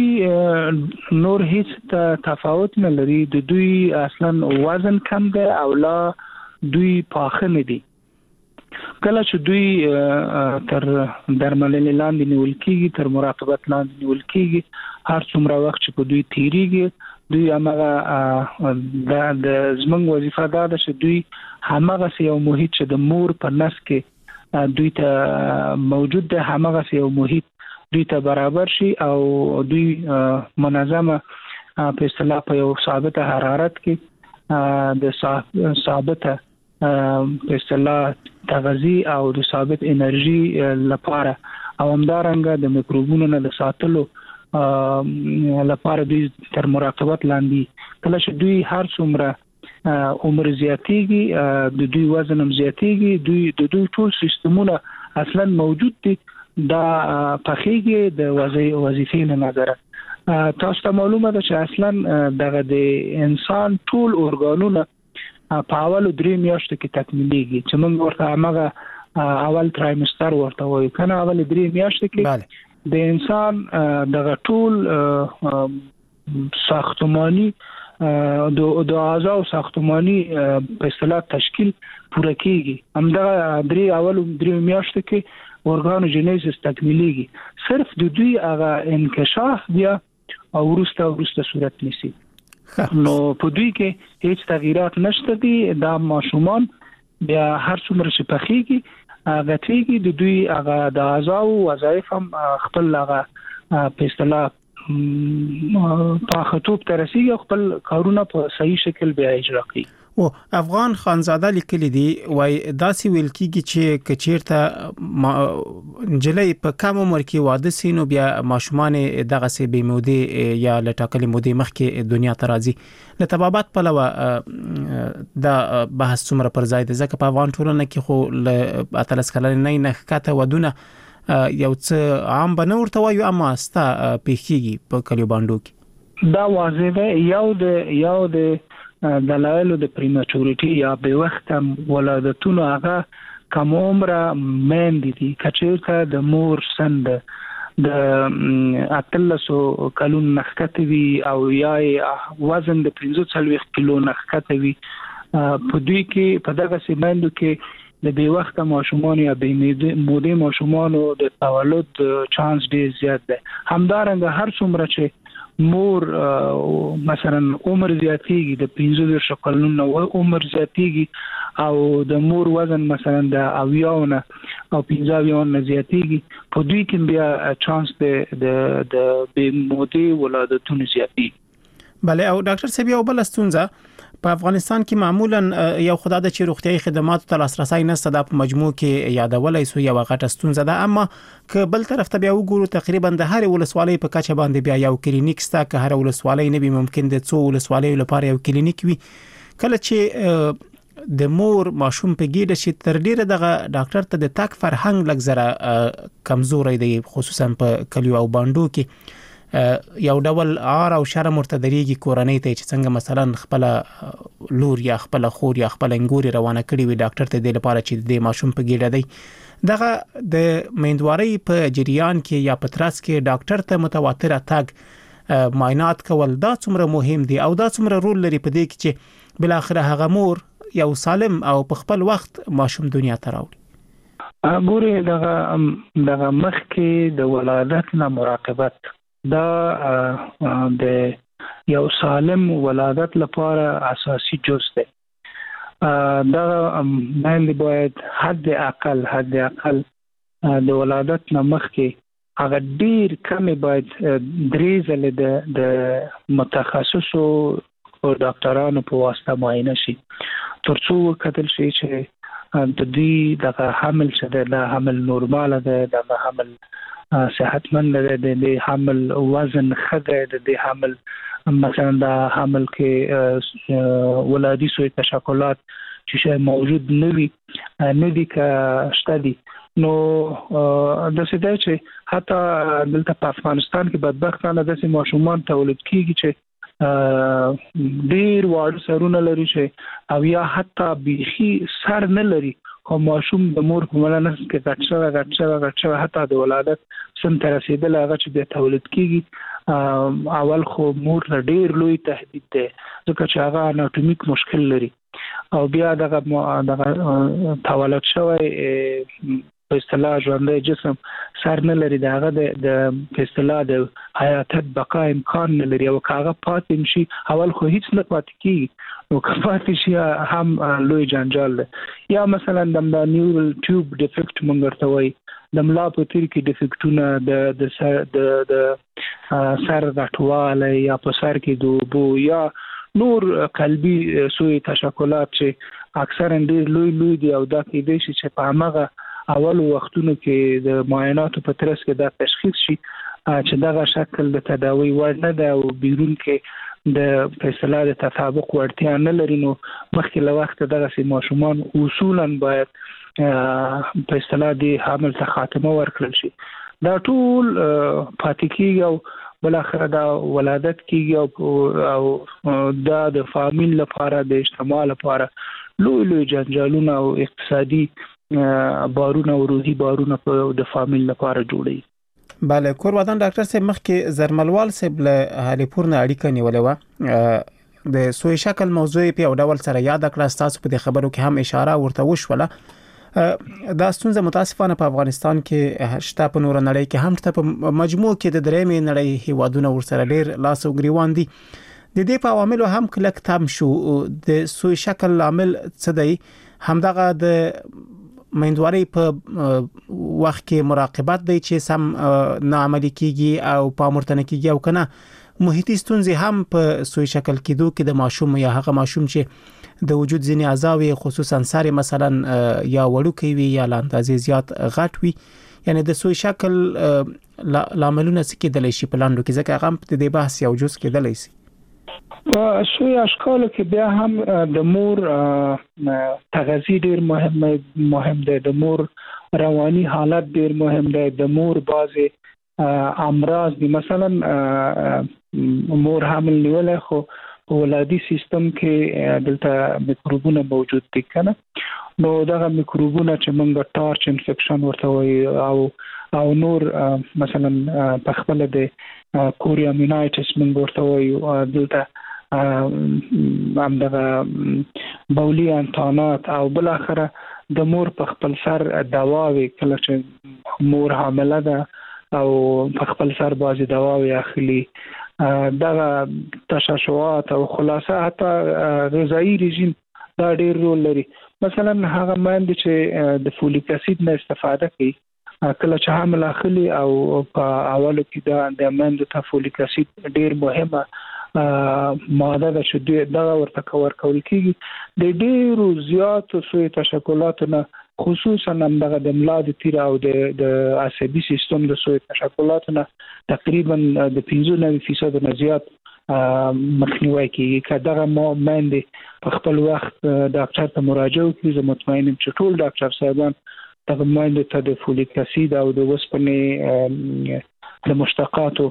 دوی نور هیڅ تفاوت نه لري، د دوی اصلا وزن کم دی او لا دوی پاخه نه دي. کله چې دوی تر درملنې لاندې نیول کیږي، تر مراقبت لاندې نیول کیږي، هر څومره وخت چې په دوی تیریږي، دوی هغه د زمنګ وظیفه ده چې دوی همغه یو محیط چې د مور په نس کې دوی ته موجود ده، همغه یو محیط دوی ته برابر شي او دوی منظمه په اصطلاح په یو ثابته حرارت کې د ثابته په اصطلاح تغذیه او د ثابت انرژي لپاره او همدارنګه د میکروبونو نه د ساتلو لپاره دوی تر مراقبت لاندې. کله چې دوی هر څومره عمر زیاتېږي، د دوی وزن هم زیاتېږي، دوی د دوی ټول سیستمونه اصلا موجود دي دا پخېږي د وظیفې له نظره. تاسو ته معلومه ده چې اصلا دغه د انسان ټول ارګانونه په اول درې میاشتو کې تکمیلېږي، چې موږ ورته هغه اول ترایمستر ورته وایو کنه. اول درې میاشتو کې د انسان دغه ټول ساختماني د اعضاء او ساختماني په اصطلاح تشکیل پوره کیږي. همدغه درې اول درې میاشتو کې اورګانوجینیسس تکمیلېږي. صرف د دوی هغه انکشاف بیا او ورسته ورسته صورت نیسي. نو په دوی کې هیڅ تغییرات نشته دي. دا ماشومان بیا هر څومره چې پخېږي هغه تیږي، د دوی هغه د اعضاء او وظایف هم خپل هغه په اصطلاح په خطوب ترسي خپل کارونه په صحیح شکل بیا اجرا کوي. او افغان خانزاده لیکلی دی، وای داسې ویل کیږي چې کچیرته جلې په کم عمر کې واده سینو بیا ماشومان دغه سي به مودې یا لټاکلې مودې مخکې دنیا ته راځي. له طبابت په لوا دا بحث څومره پر ځای دی، ځکه په افغان ټولنه کې خو له اتلس کلن نه نه ښکته ودونه یو څه عام بنور ته وایو، اما ستا پیخیږي په کلیو باندې کې دا واضح ده. یو د یو د دلایل د پریمچورټی یا به وخت ولادتونو هغه کم عمره مېندې دي. کچېرته د مور سند د اتلسو کلون نخکته وی او یا وزن د پنځه څلوېښت کیلو نخکته وی، په دوی کې په دغه سیمندو کې د به وخت ماشومان یا به مودې ماشومان د تولد چانس ډیر زیات ده. همدارنګه هر څومره چې مور مثلا عمر زیاتېږي، د پنځه دېرش کلونو عمر زیاتېږي او د مور وزن مثلا د اویاونه او پنځه اویا نه زیاتېږي په دوی کې بیا چانس د د د بې مودې ولادتونو زیاتېږي. بله او ډاکټر صاحب یو بل ستونزه په افغانستان کې معمولا یو خدای د چې روغتيایي خدماتو ته لاسرسي نشته د په مجموع کې یادولای سو یو غټه ستونزه ده، اما که بل طرف ته بیا وګورو تقریبا د هر ولسوالۍ په کچه باندې بیا یو کلینیک ستا که هر ولسوالۍ نه به ممکن د څو ولسوالۍ لپاره یو کلینیک وي. کله چې د مور ماشوم په ګیډه شي تر ډیره دغه ډاکټر ته د تک فرهنګ لږ زره کمزوري دی، خصوصا په کلیو او باندو کې یو ډول آر او شرم ورته درېږي کورنۍ ته چې څنګه مثلا خپل لور یا خپل خور یا خپل انګوري روانه کړي وي ډاکټر ته د لپاره چې د ماشوم په ګیډه دی. دغه د میندوارۍ په جریان کې یا په ترڅ کې ډاکټر ته متواتر تګ معاینات کول دا څومره مهم دي او دا څومره رول لري په دې کې چې بل اخر هغه مور یو سالم او په خپل وخت ماشوم دنیا ته راوړي. ګوري دغه دغه مخ کې د ولادت نه مراقبت دا د یو سالم ولادت لپاره اساسي جز دی. دا مېل باید حد اقل حد اقل د ولادت نه مخکې هغه ډیر کم باید درې ځله د د متخصصو او ډاکټرانو په واسطه معاینه شي ترڅو کتل شي چې د دې د حمل څخه د حمل نورمال ده، د حمل صحتمند ده، د حمل وزن خده، د حمل مثلا د حمل کې ولادي سوی تشکلات چې موجود نه وي نه دي که شته دي. نو د څه دی چې حتی دلته په افغانستان کې بدبختانه داسې ماشومان تولید کیږي چې ډیر واړه سرونه لري چې او یا حتی بیخي سر نه لري خو ماشوم د مور په ملانه کې غټه غټه غټه حتی د ولادت سم تر رسیدل هغه چې د تولید کیږي اول خو مور له ډیر لوی تهدید ده ځکه چې هغه اناتومیک مشکل لري او بیا دغه دغه تولد شوی په اصطلاح ژوندۍ جسم سر نه لري دغه د په اصطلاح د حیات بقا امکان نه لري او هغه پاتې شي اول خو هیڅ نه پاتې کیږي نو کفاتې شي هم لوی جنجال ده. یا مثلا د نیورال ټیوب ډیفیکټ مونږ ورته وایي د ملا په تیر کې ډیفیکټونه د د سر د د سر غټواله یا په سر کې دوبو یا نور قلبي سوی تشکلات چې اکثرا ډیر لوی لوی دي او دا کېدای شي چې په هغه اول وختونو کې د معایناتو په ترڅ کې دا تشخیص شي چې دغه شکل د تداوی وړ نه ده او بیرون کې د فیصله د تطابق وړتیا نه لري نو مخکې له وخت دغه سي ماشومان اصولا باید په اصطلاح د حمل ته خاتمه ورکړل شي. دا ټول پاتې کیږي او بل اخر دا ولادت کیږي او دا د فامیل لپاره د اجتماع لپاره لوی لوی جنجالونه او اقتصادي بارونه او روحي بارونه په د فامیل لپاره جوړي. بله کور ودان ډاکټر صاحب مخکې زرملوال صاحب له هالیپور نه اړیکه نیولې و د سوی شکل موضوع په یو ډول سره یاد کړه تاسو په خبرو کې هم اشاره ورته وشوله دا ستونزه متاسفانه په افغانستان کې شته په نور نړۍ کې هم شته په مجموع کې د درېمې نړۍ هیوادونو ورسره ډیر لاس او ګریوان دي. د دې په عواملو هم کلک تم شو د سوی شکل عامل څه دی همدغه د میندواري په وخت کې مراقبت دی چې سم نه عملي کیږي او پامورتنه کیږي او کنه محیطي ستونزې هم په سوی شکل کېدو کې د ماشوم یا هغه ماشوم چې د وجود ځینې اعضاوي خصوصا سر مثلا یا وړوکی وي یا لاندازې زیات غټ وي یعنی د سوی شکل لاملونه څه کېدلی شي په لاندو کې ځکه هغه په دې بحث یو جز کېدلی شي. سوی اشکال کې بیا هم د مور تغذیه ډیر مهم مهم ده، د مور رواني حالت ډیر مهم ده، د مور بعضی امراض دي مثلا مور حامل نیولای خو په ولادي سیستم کې دلته میکروبونه موجود دي کنه نو دغه میکروبونه چې موږ ټارچ انفیکشن ورته وایي او او نور مثلا په خپل د کوریامینایټس موږ ورته وایو دلته هم دغه بولی انتانات او بل اخره د مور په خپل سر دواوي کله چې مور حامله ده او په خپل سر بازي دواوي اخلي دغه تشعشعات او خلاصه حتی غذایی رژیم دا ډیر رول لري. مثلا هغه ماندې چې د فولیک اسید نه استفاده کوي کله چې حامل اخلي او په اولو کې دا د ماندې ته فولیک اسید ډیر مهمه ماده ده چې دا ورته کور کول کیږي د ډیرو زیاتو سوی تشکلاتو نه خصوصا دغه د ملا د تیر او د د عصبي سیستم د سوی تشکلاتو نه تقریبا د پنځه نوي فیصد نه زیات مخنیوي کیږي کله ما ماندې په خپل وخت ډاکټر ته مراجعه وکړي زه مطمئن یم چې ټول ډاکټر صاحبان دغه ماندې ته د فولیک اسید او د وسپنې د مشتقاتو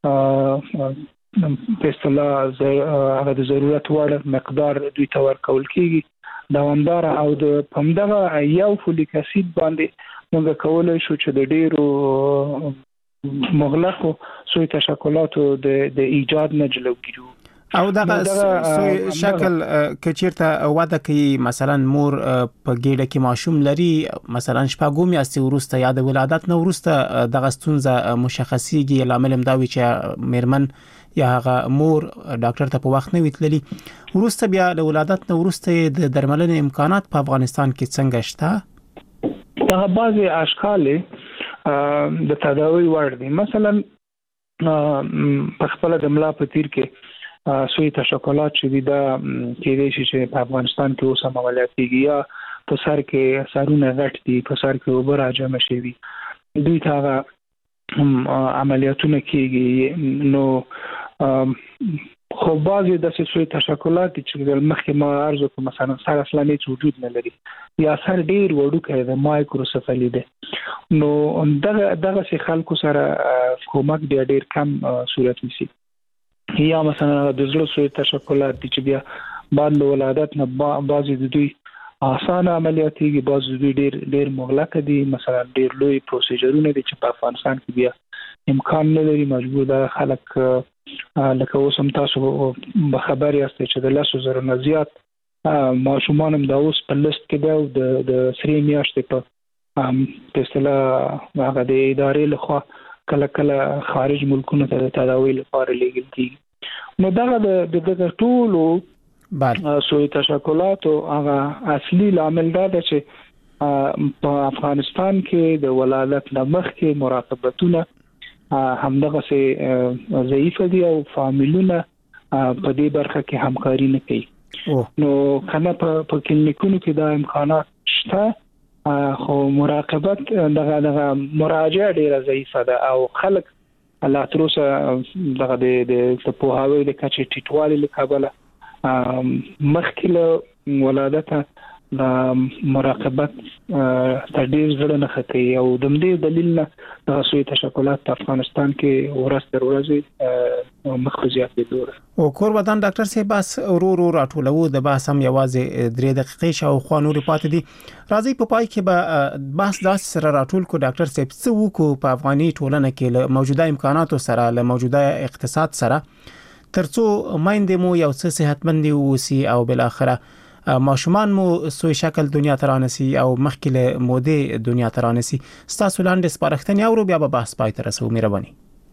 په اصطلاح هغه د ضرورت وړ مقدار دوی ته ورکول کیږي دوامدار او د پمدغه یو فولیک اسید باندې موږ کولای شو چې د ډیرو مغلقو سوی تشکلاتو د د ایجاد نه جلوګیرو او دغه سوی شکل کچیرته واده کوي مثلا مور په ګډه کې ماشوم لري مثلا شپږم میاشتې ورسته یا د ولادت نه ورسته دغه ستونزه مشخصيږي لامل مداوي چې میرمن یا هغه مور ډاکټر ته په وخت نه ویتللی ورسته بیا د ولادت نه ورسته د درملنې امکانات په افغانستان کې څنګه شته؟ دا بعضي اشکال د تداوی وړ دي مثلا په خپل د ملا په تیر کې سوی تشکلات چې دا کېدای شي چې په افغانستان کې اوس هم عملیات کیږي یا په سر کې سرونه غټ دي په سر کې اوبه راجمع شوي دوی ته عملیاتونه کیږي نو خو بعضی د سوی تشکلات چې مخکې ما عرض وکړم مثلا سر اصلا هیڅ وجود نه لري یا سر ډیر وړوکی د مایکروسفلی دی نو دغه دغه څه خلکو سره کومک بیا ډیر کم صورت نیسي یا مثلا د زړه سوی تشکلات چې بیا بعد له ولادت نه بعضی د دوی آسان عملیاتي بعضی دوی ډیر ډیر مغلق دي مثلا ډیر لوی پروسیجرونه دي چې په افغانستان کې بیا امکان نه لري مجبور د خلک لکه اوس هم تاسو به خبر یاست چې د لاسو زره نه زیات ماشومان هم د اوس په لیست کې دی د د سری میاشتې په په اصطلاح هغه د ادارې لخوا کله کله خارج ملکونو ته د تداوی لپاره لیږل کیږي نو دغه د دغه ټولو بله سوی تشکلات او هغه اصلي لامل دا ده چې په افغانستان کې د ولادت نه مخکې مراقبتونه همدغه سه ضعیف دي او فامیلونه په دې برخه کې همکاري نه کوي نو کنه په کلینیکونو کې دا امکانات شته خو مراقبت دغه دغه مراجعه ډیره ضعیفه ده او خلک الله تروسه دغه د پوهاوی د کچې ټیټوالي لکابله مخکې له ولادت د مراقبت تدیر زړه نه خطي او د دې دلیل نه د سوی تشکلات په افغانستان کې ورځ تر ورځې مخزيات دي دور او کور ودان ډاکټر صاحب بس ورو ورو راټولو د بحث هم یوازې درې دقیقې شاو خو نور پاتې دي راځي په پای کې به بحث داس سره راټول کو ډاکټر صاحب څه وکړو په افغاني ټولنه کې له موجوده امکاناتو سره له موجوده اقتصاد سره ترڅو مایندې مو یو څه صحتمند وي او بل اخره ماشومان مو سوی شکل دنیا ترانسی او مخکله موده دنیا ترانسی ستاسو لاندې سپارښتنې او بیا به بحث پای ته رسو مهرباني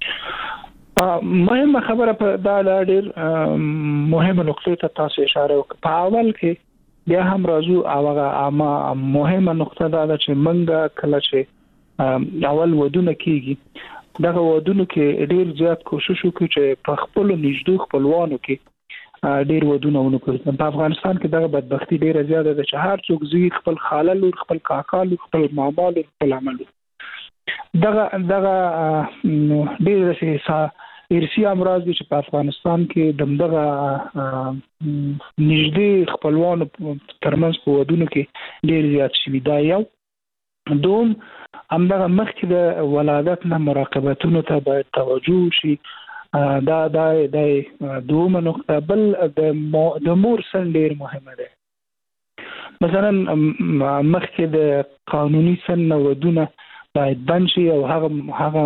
مهمه خبره په دا ډېر مهمه نقطه ته تاسو اشاره وکړه په اول کې بیا هم راځو هغه اما مهمه نقطه دا ده چې منګه کله چې اول ودونه کیږي دغه ودونه کې ډېر زیات کوشش وکړو چې په خپل نږدې خپلوانو کې ډیر ودونه ونکړي په افغانستان کې دغه بدبختی ډیره زیاته ده چې هر څوک زی خپل خاله لور خپل کاکا لور خپل ماما لور خپل عمل دغه دغه ډیر سه ارسی امراض چې په افغانستان کې دغه نږدې خپلوان ترمنځ په ودونه کې ډیر زیات شوي دا یو دوم همدغه مخکې د ولادت نه مراقبتونو ته باید توجه شي دا دا د دوه نقطه بل د مور سن ډیر مهمه ده مثلا مخکې د قانوني سن ودونه باید بند شي او هغه هغه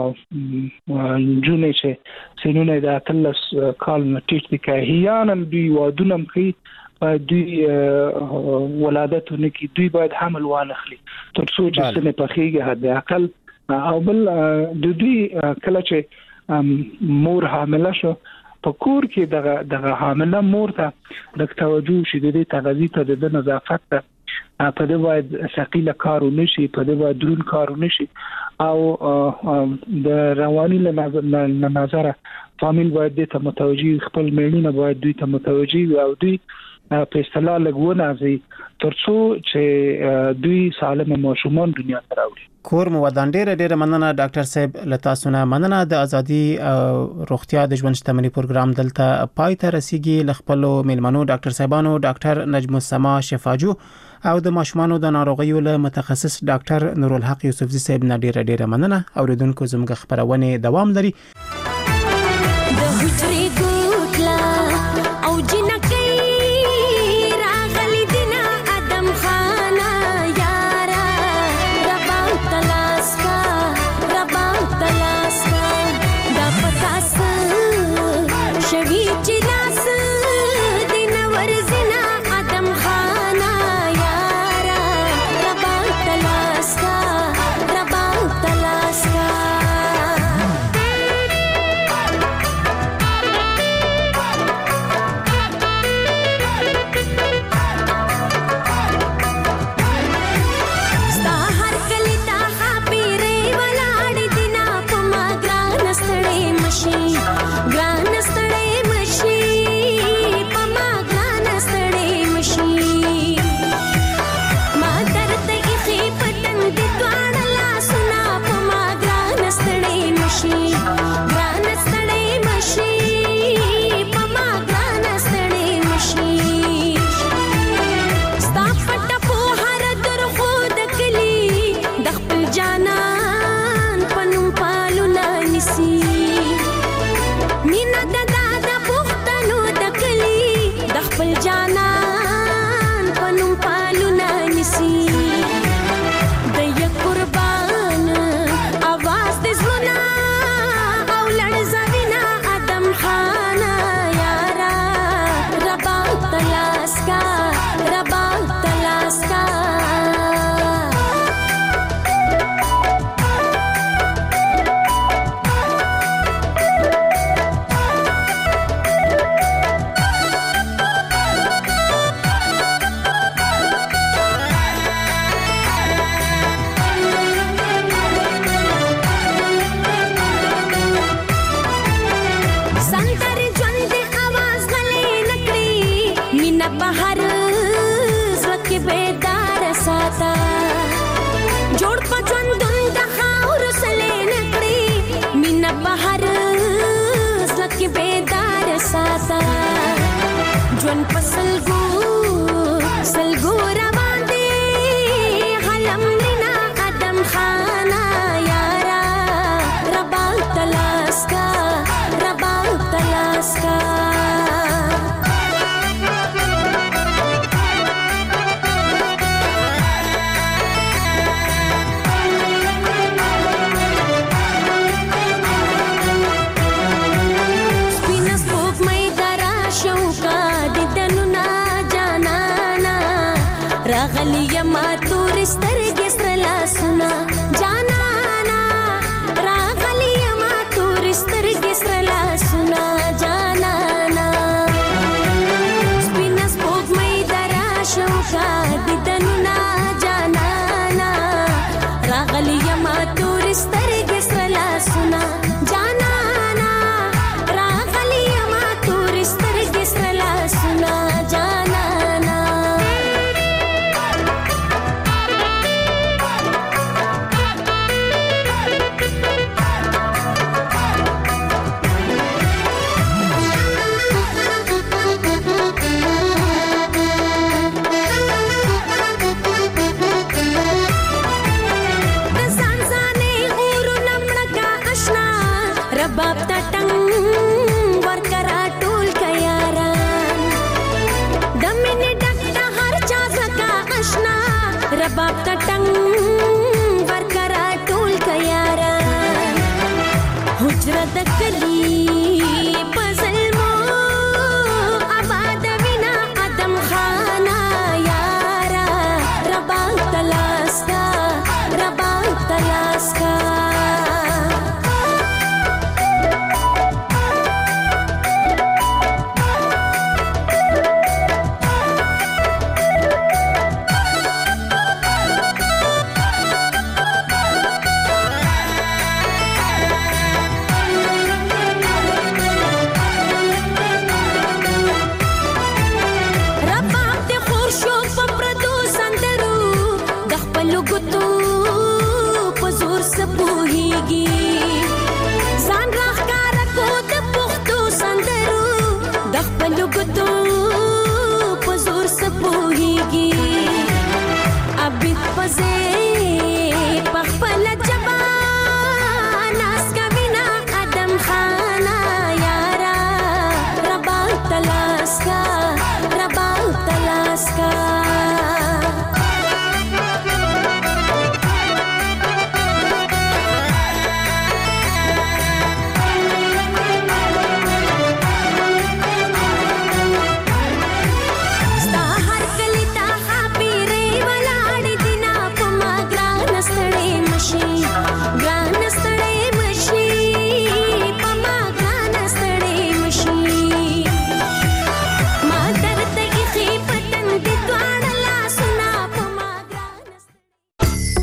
جونې چې سنونه د اتلس کال نتیجه کې احیانا دوی ودونه کوي باید دوی ولادتونه کې دوی باید حمل وانخلي تر څو چې سن په خېږي حد اقل او بل د دوی کله چې مور حامله شو په کور کې دغه دغه حامله مور ته د توجه شي د دې تغذیه ته د نظافت ته په دې باید ثقيله کار ونشي، په دې باید درون کار ونشي او د رواني له نظر فامیل باید د ته متوجي، خپل میړونه باید دوی ته متوجي او دوی په اصطلاح لګونه ازي ترڅو چې دوی سالم ماشومان دنیا ته راوړي. کور مو ودان ډیره ډیره مننه ډاکټر صاحب لتاسونه. مننه. د ازادي روغتیا د ژوند شتمنۍ پروګرام دلته پای ته رسیدي. لخپلو میلمنو ډاکټر صاحبانو ډاکټر نجم السما شفاجو او د ماشومانو د ناروغیو له متخصص ډاکټر نورالحق یوسفزي صاحب نه ډیره ډیره مننه. اوریدونکو زموږ خبرونه دوام لري. د هجري ګوتلا او جنکې راغلي دنا ادم خانه یارا ربا تلاسکا ربا تلاسکا دا پتاس شوی جلاس دین ورزنا ادم خانه یارا ربا تلاسکا ربا تلاسکا پزور سپوهیږي ځان راخکار کو د پختو سندرو د خپل ګدو پزور سپوهیږي ابي پزې پخ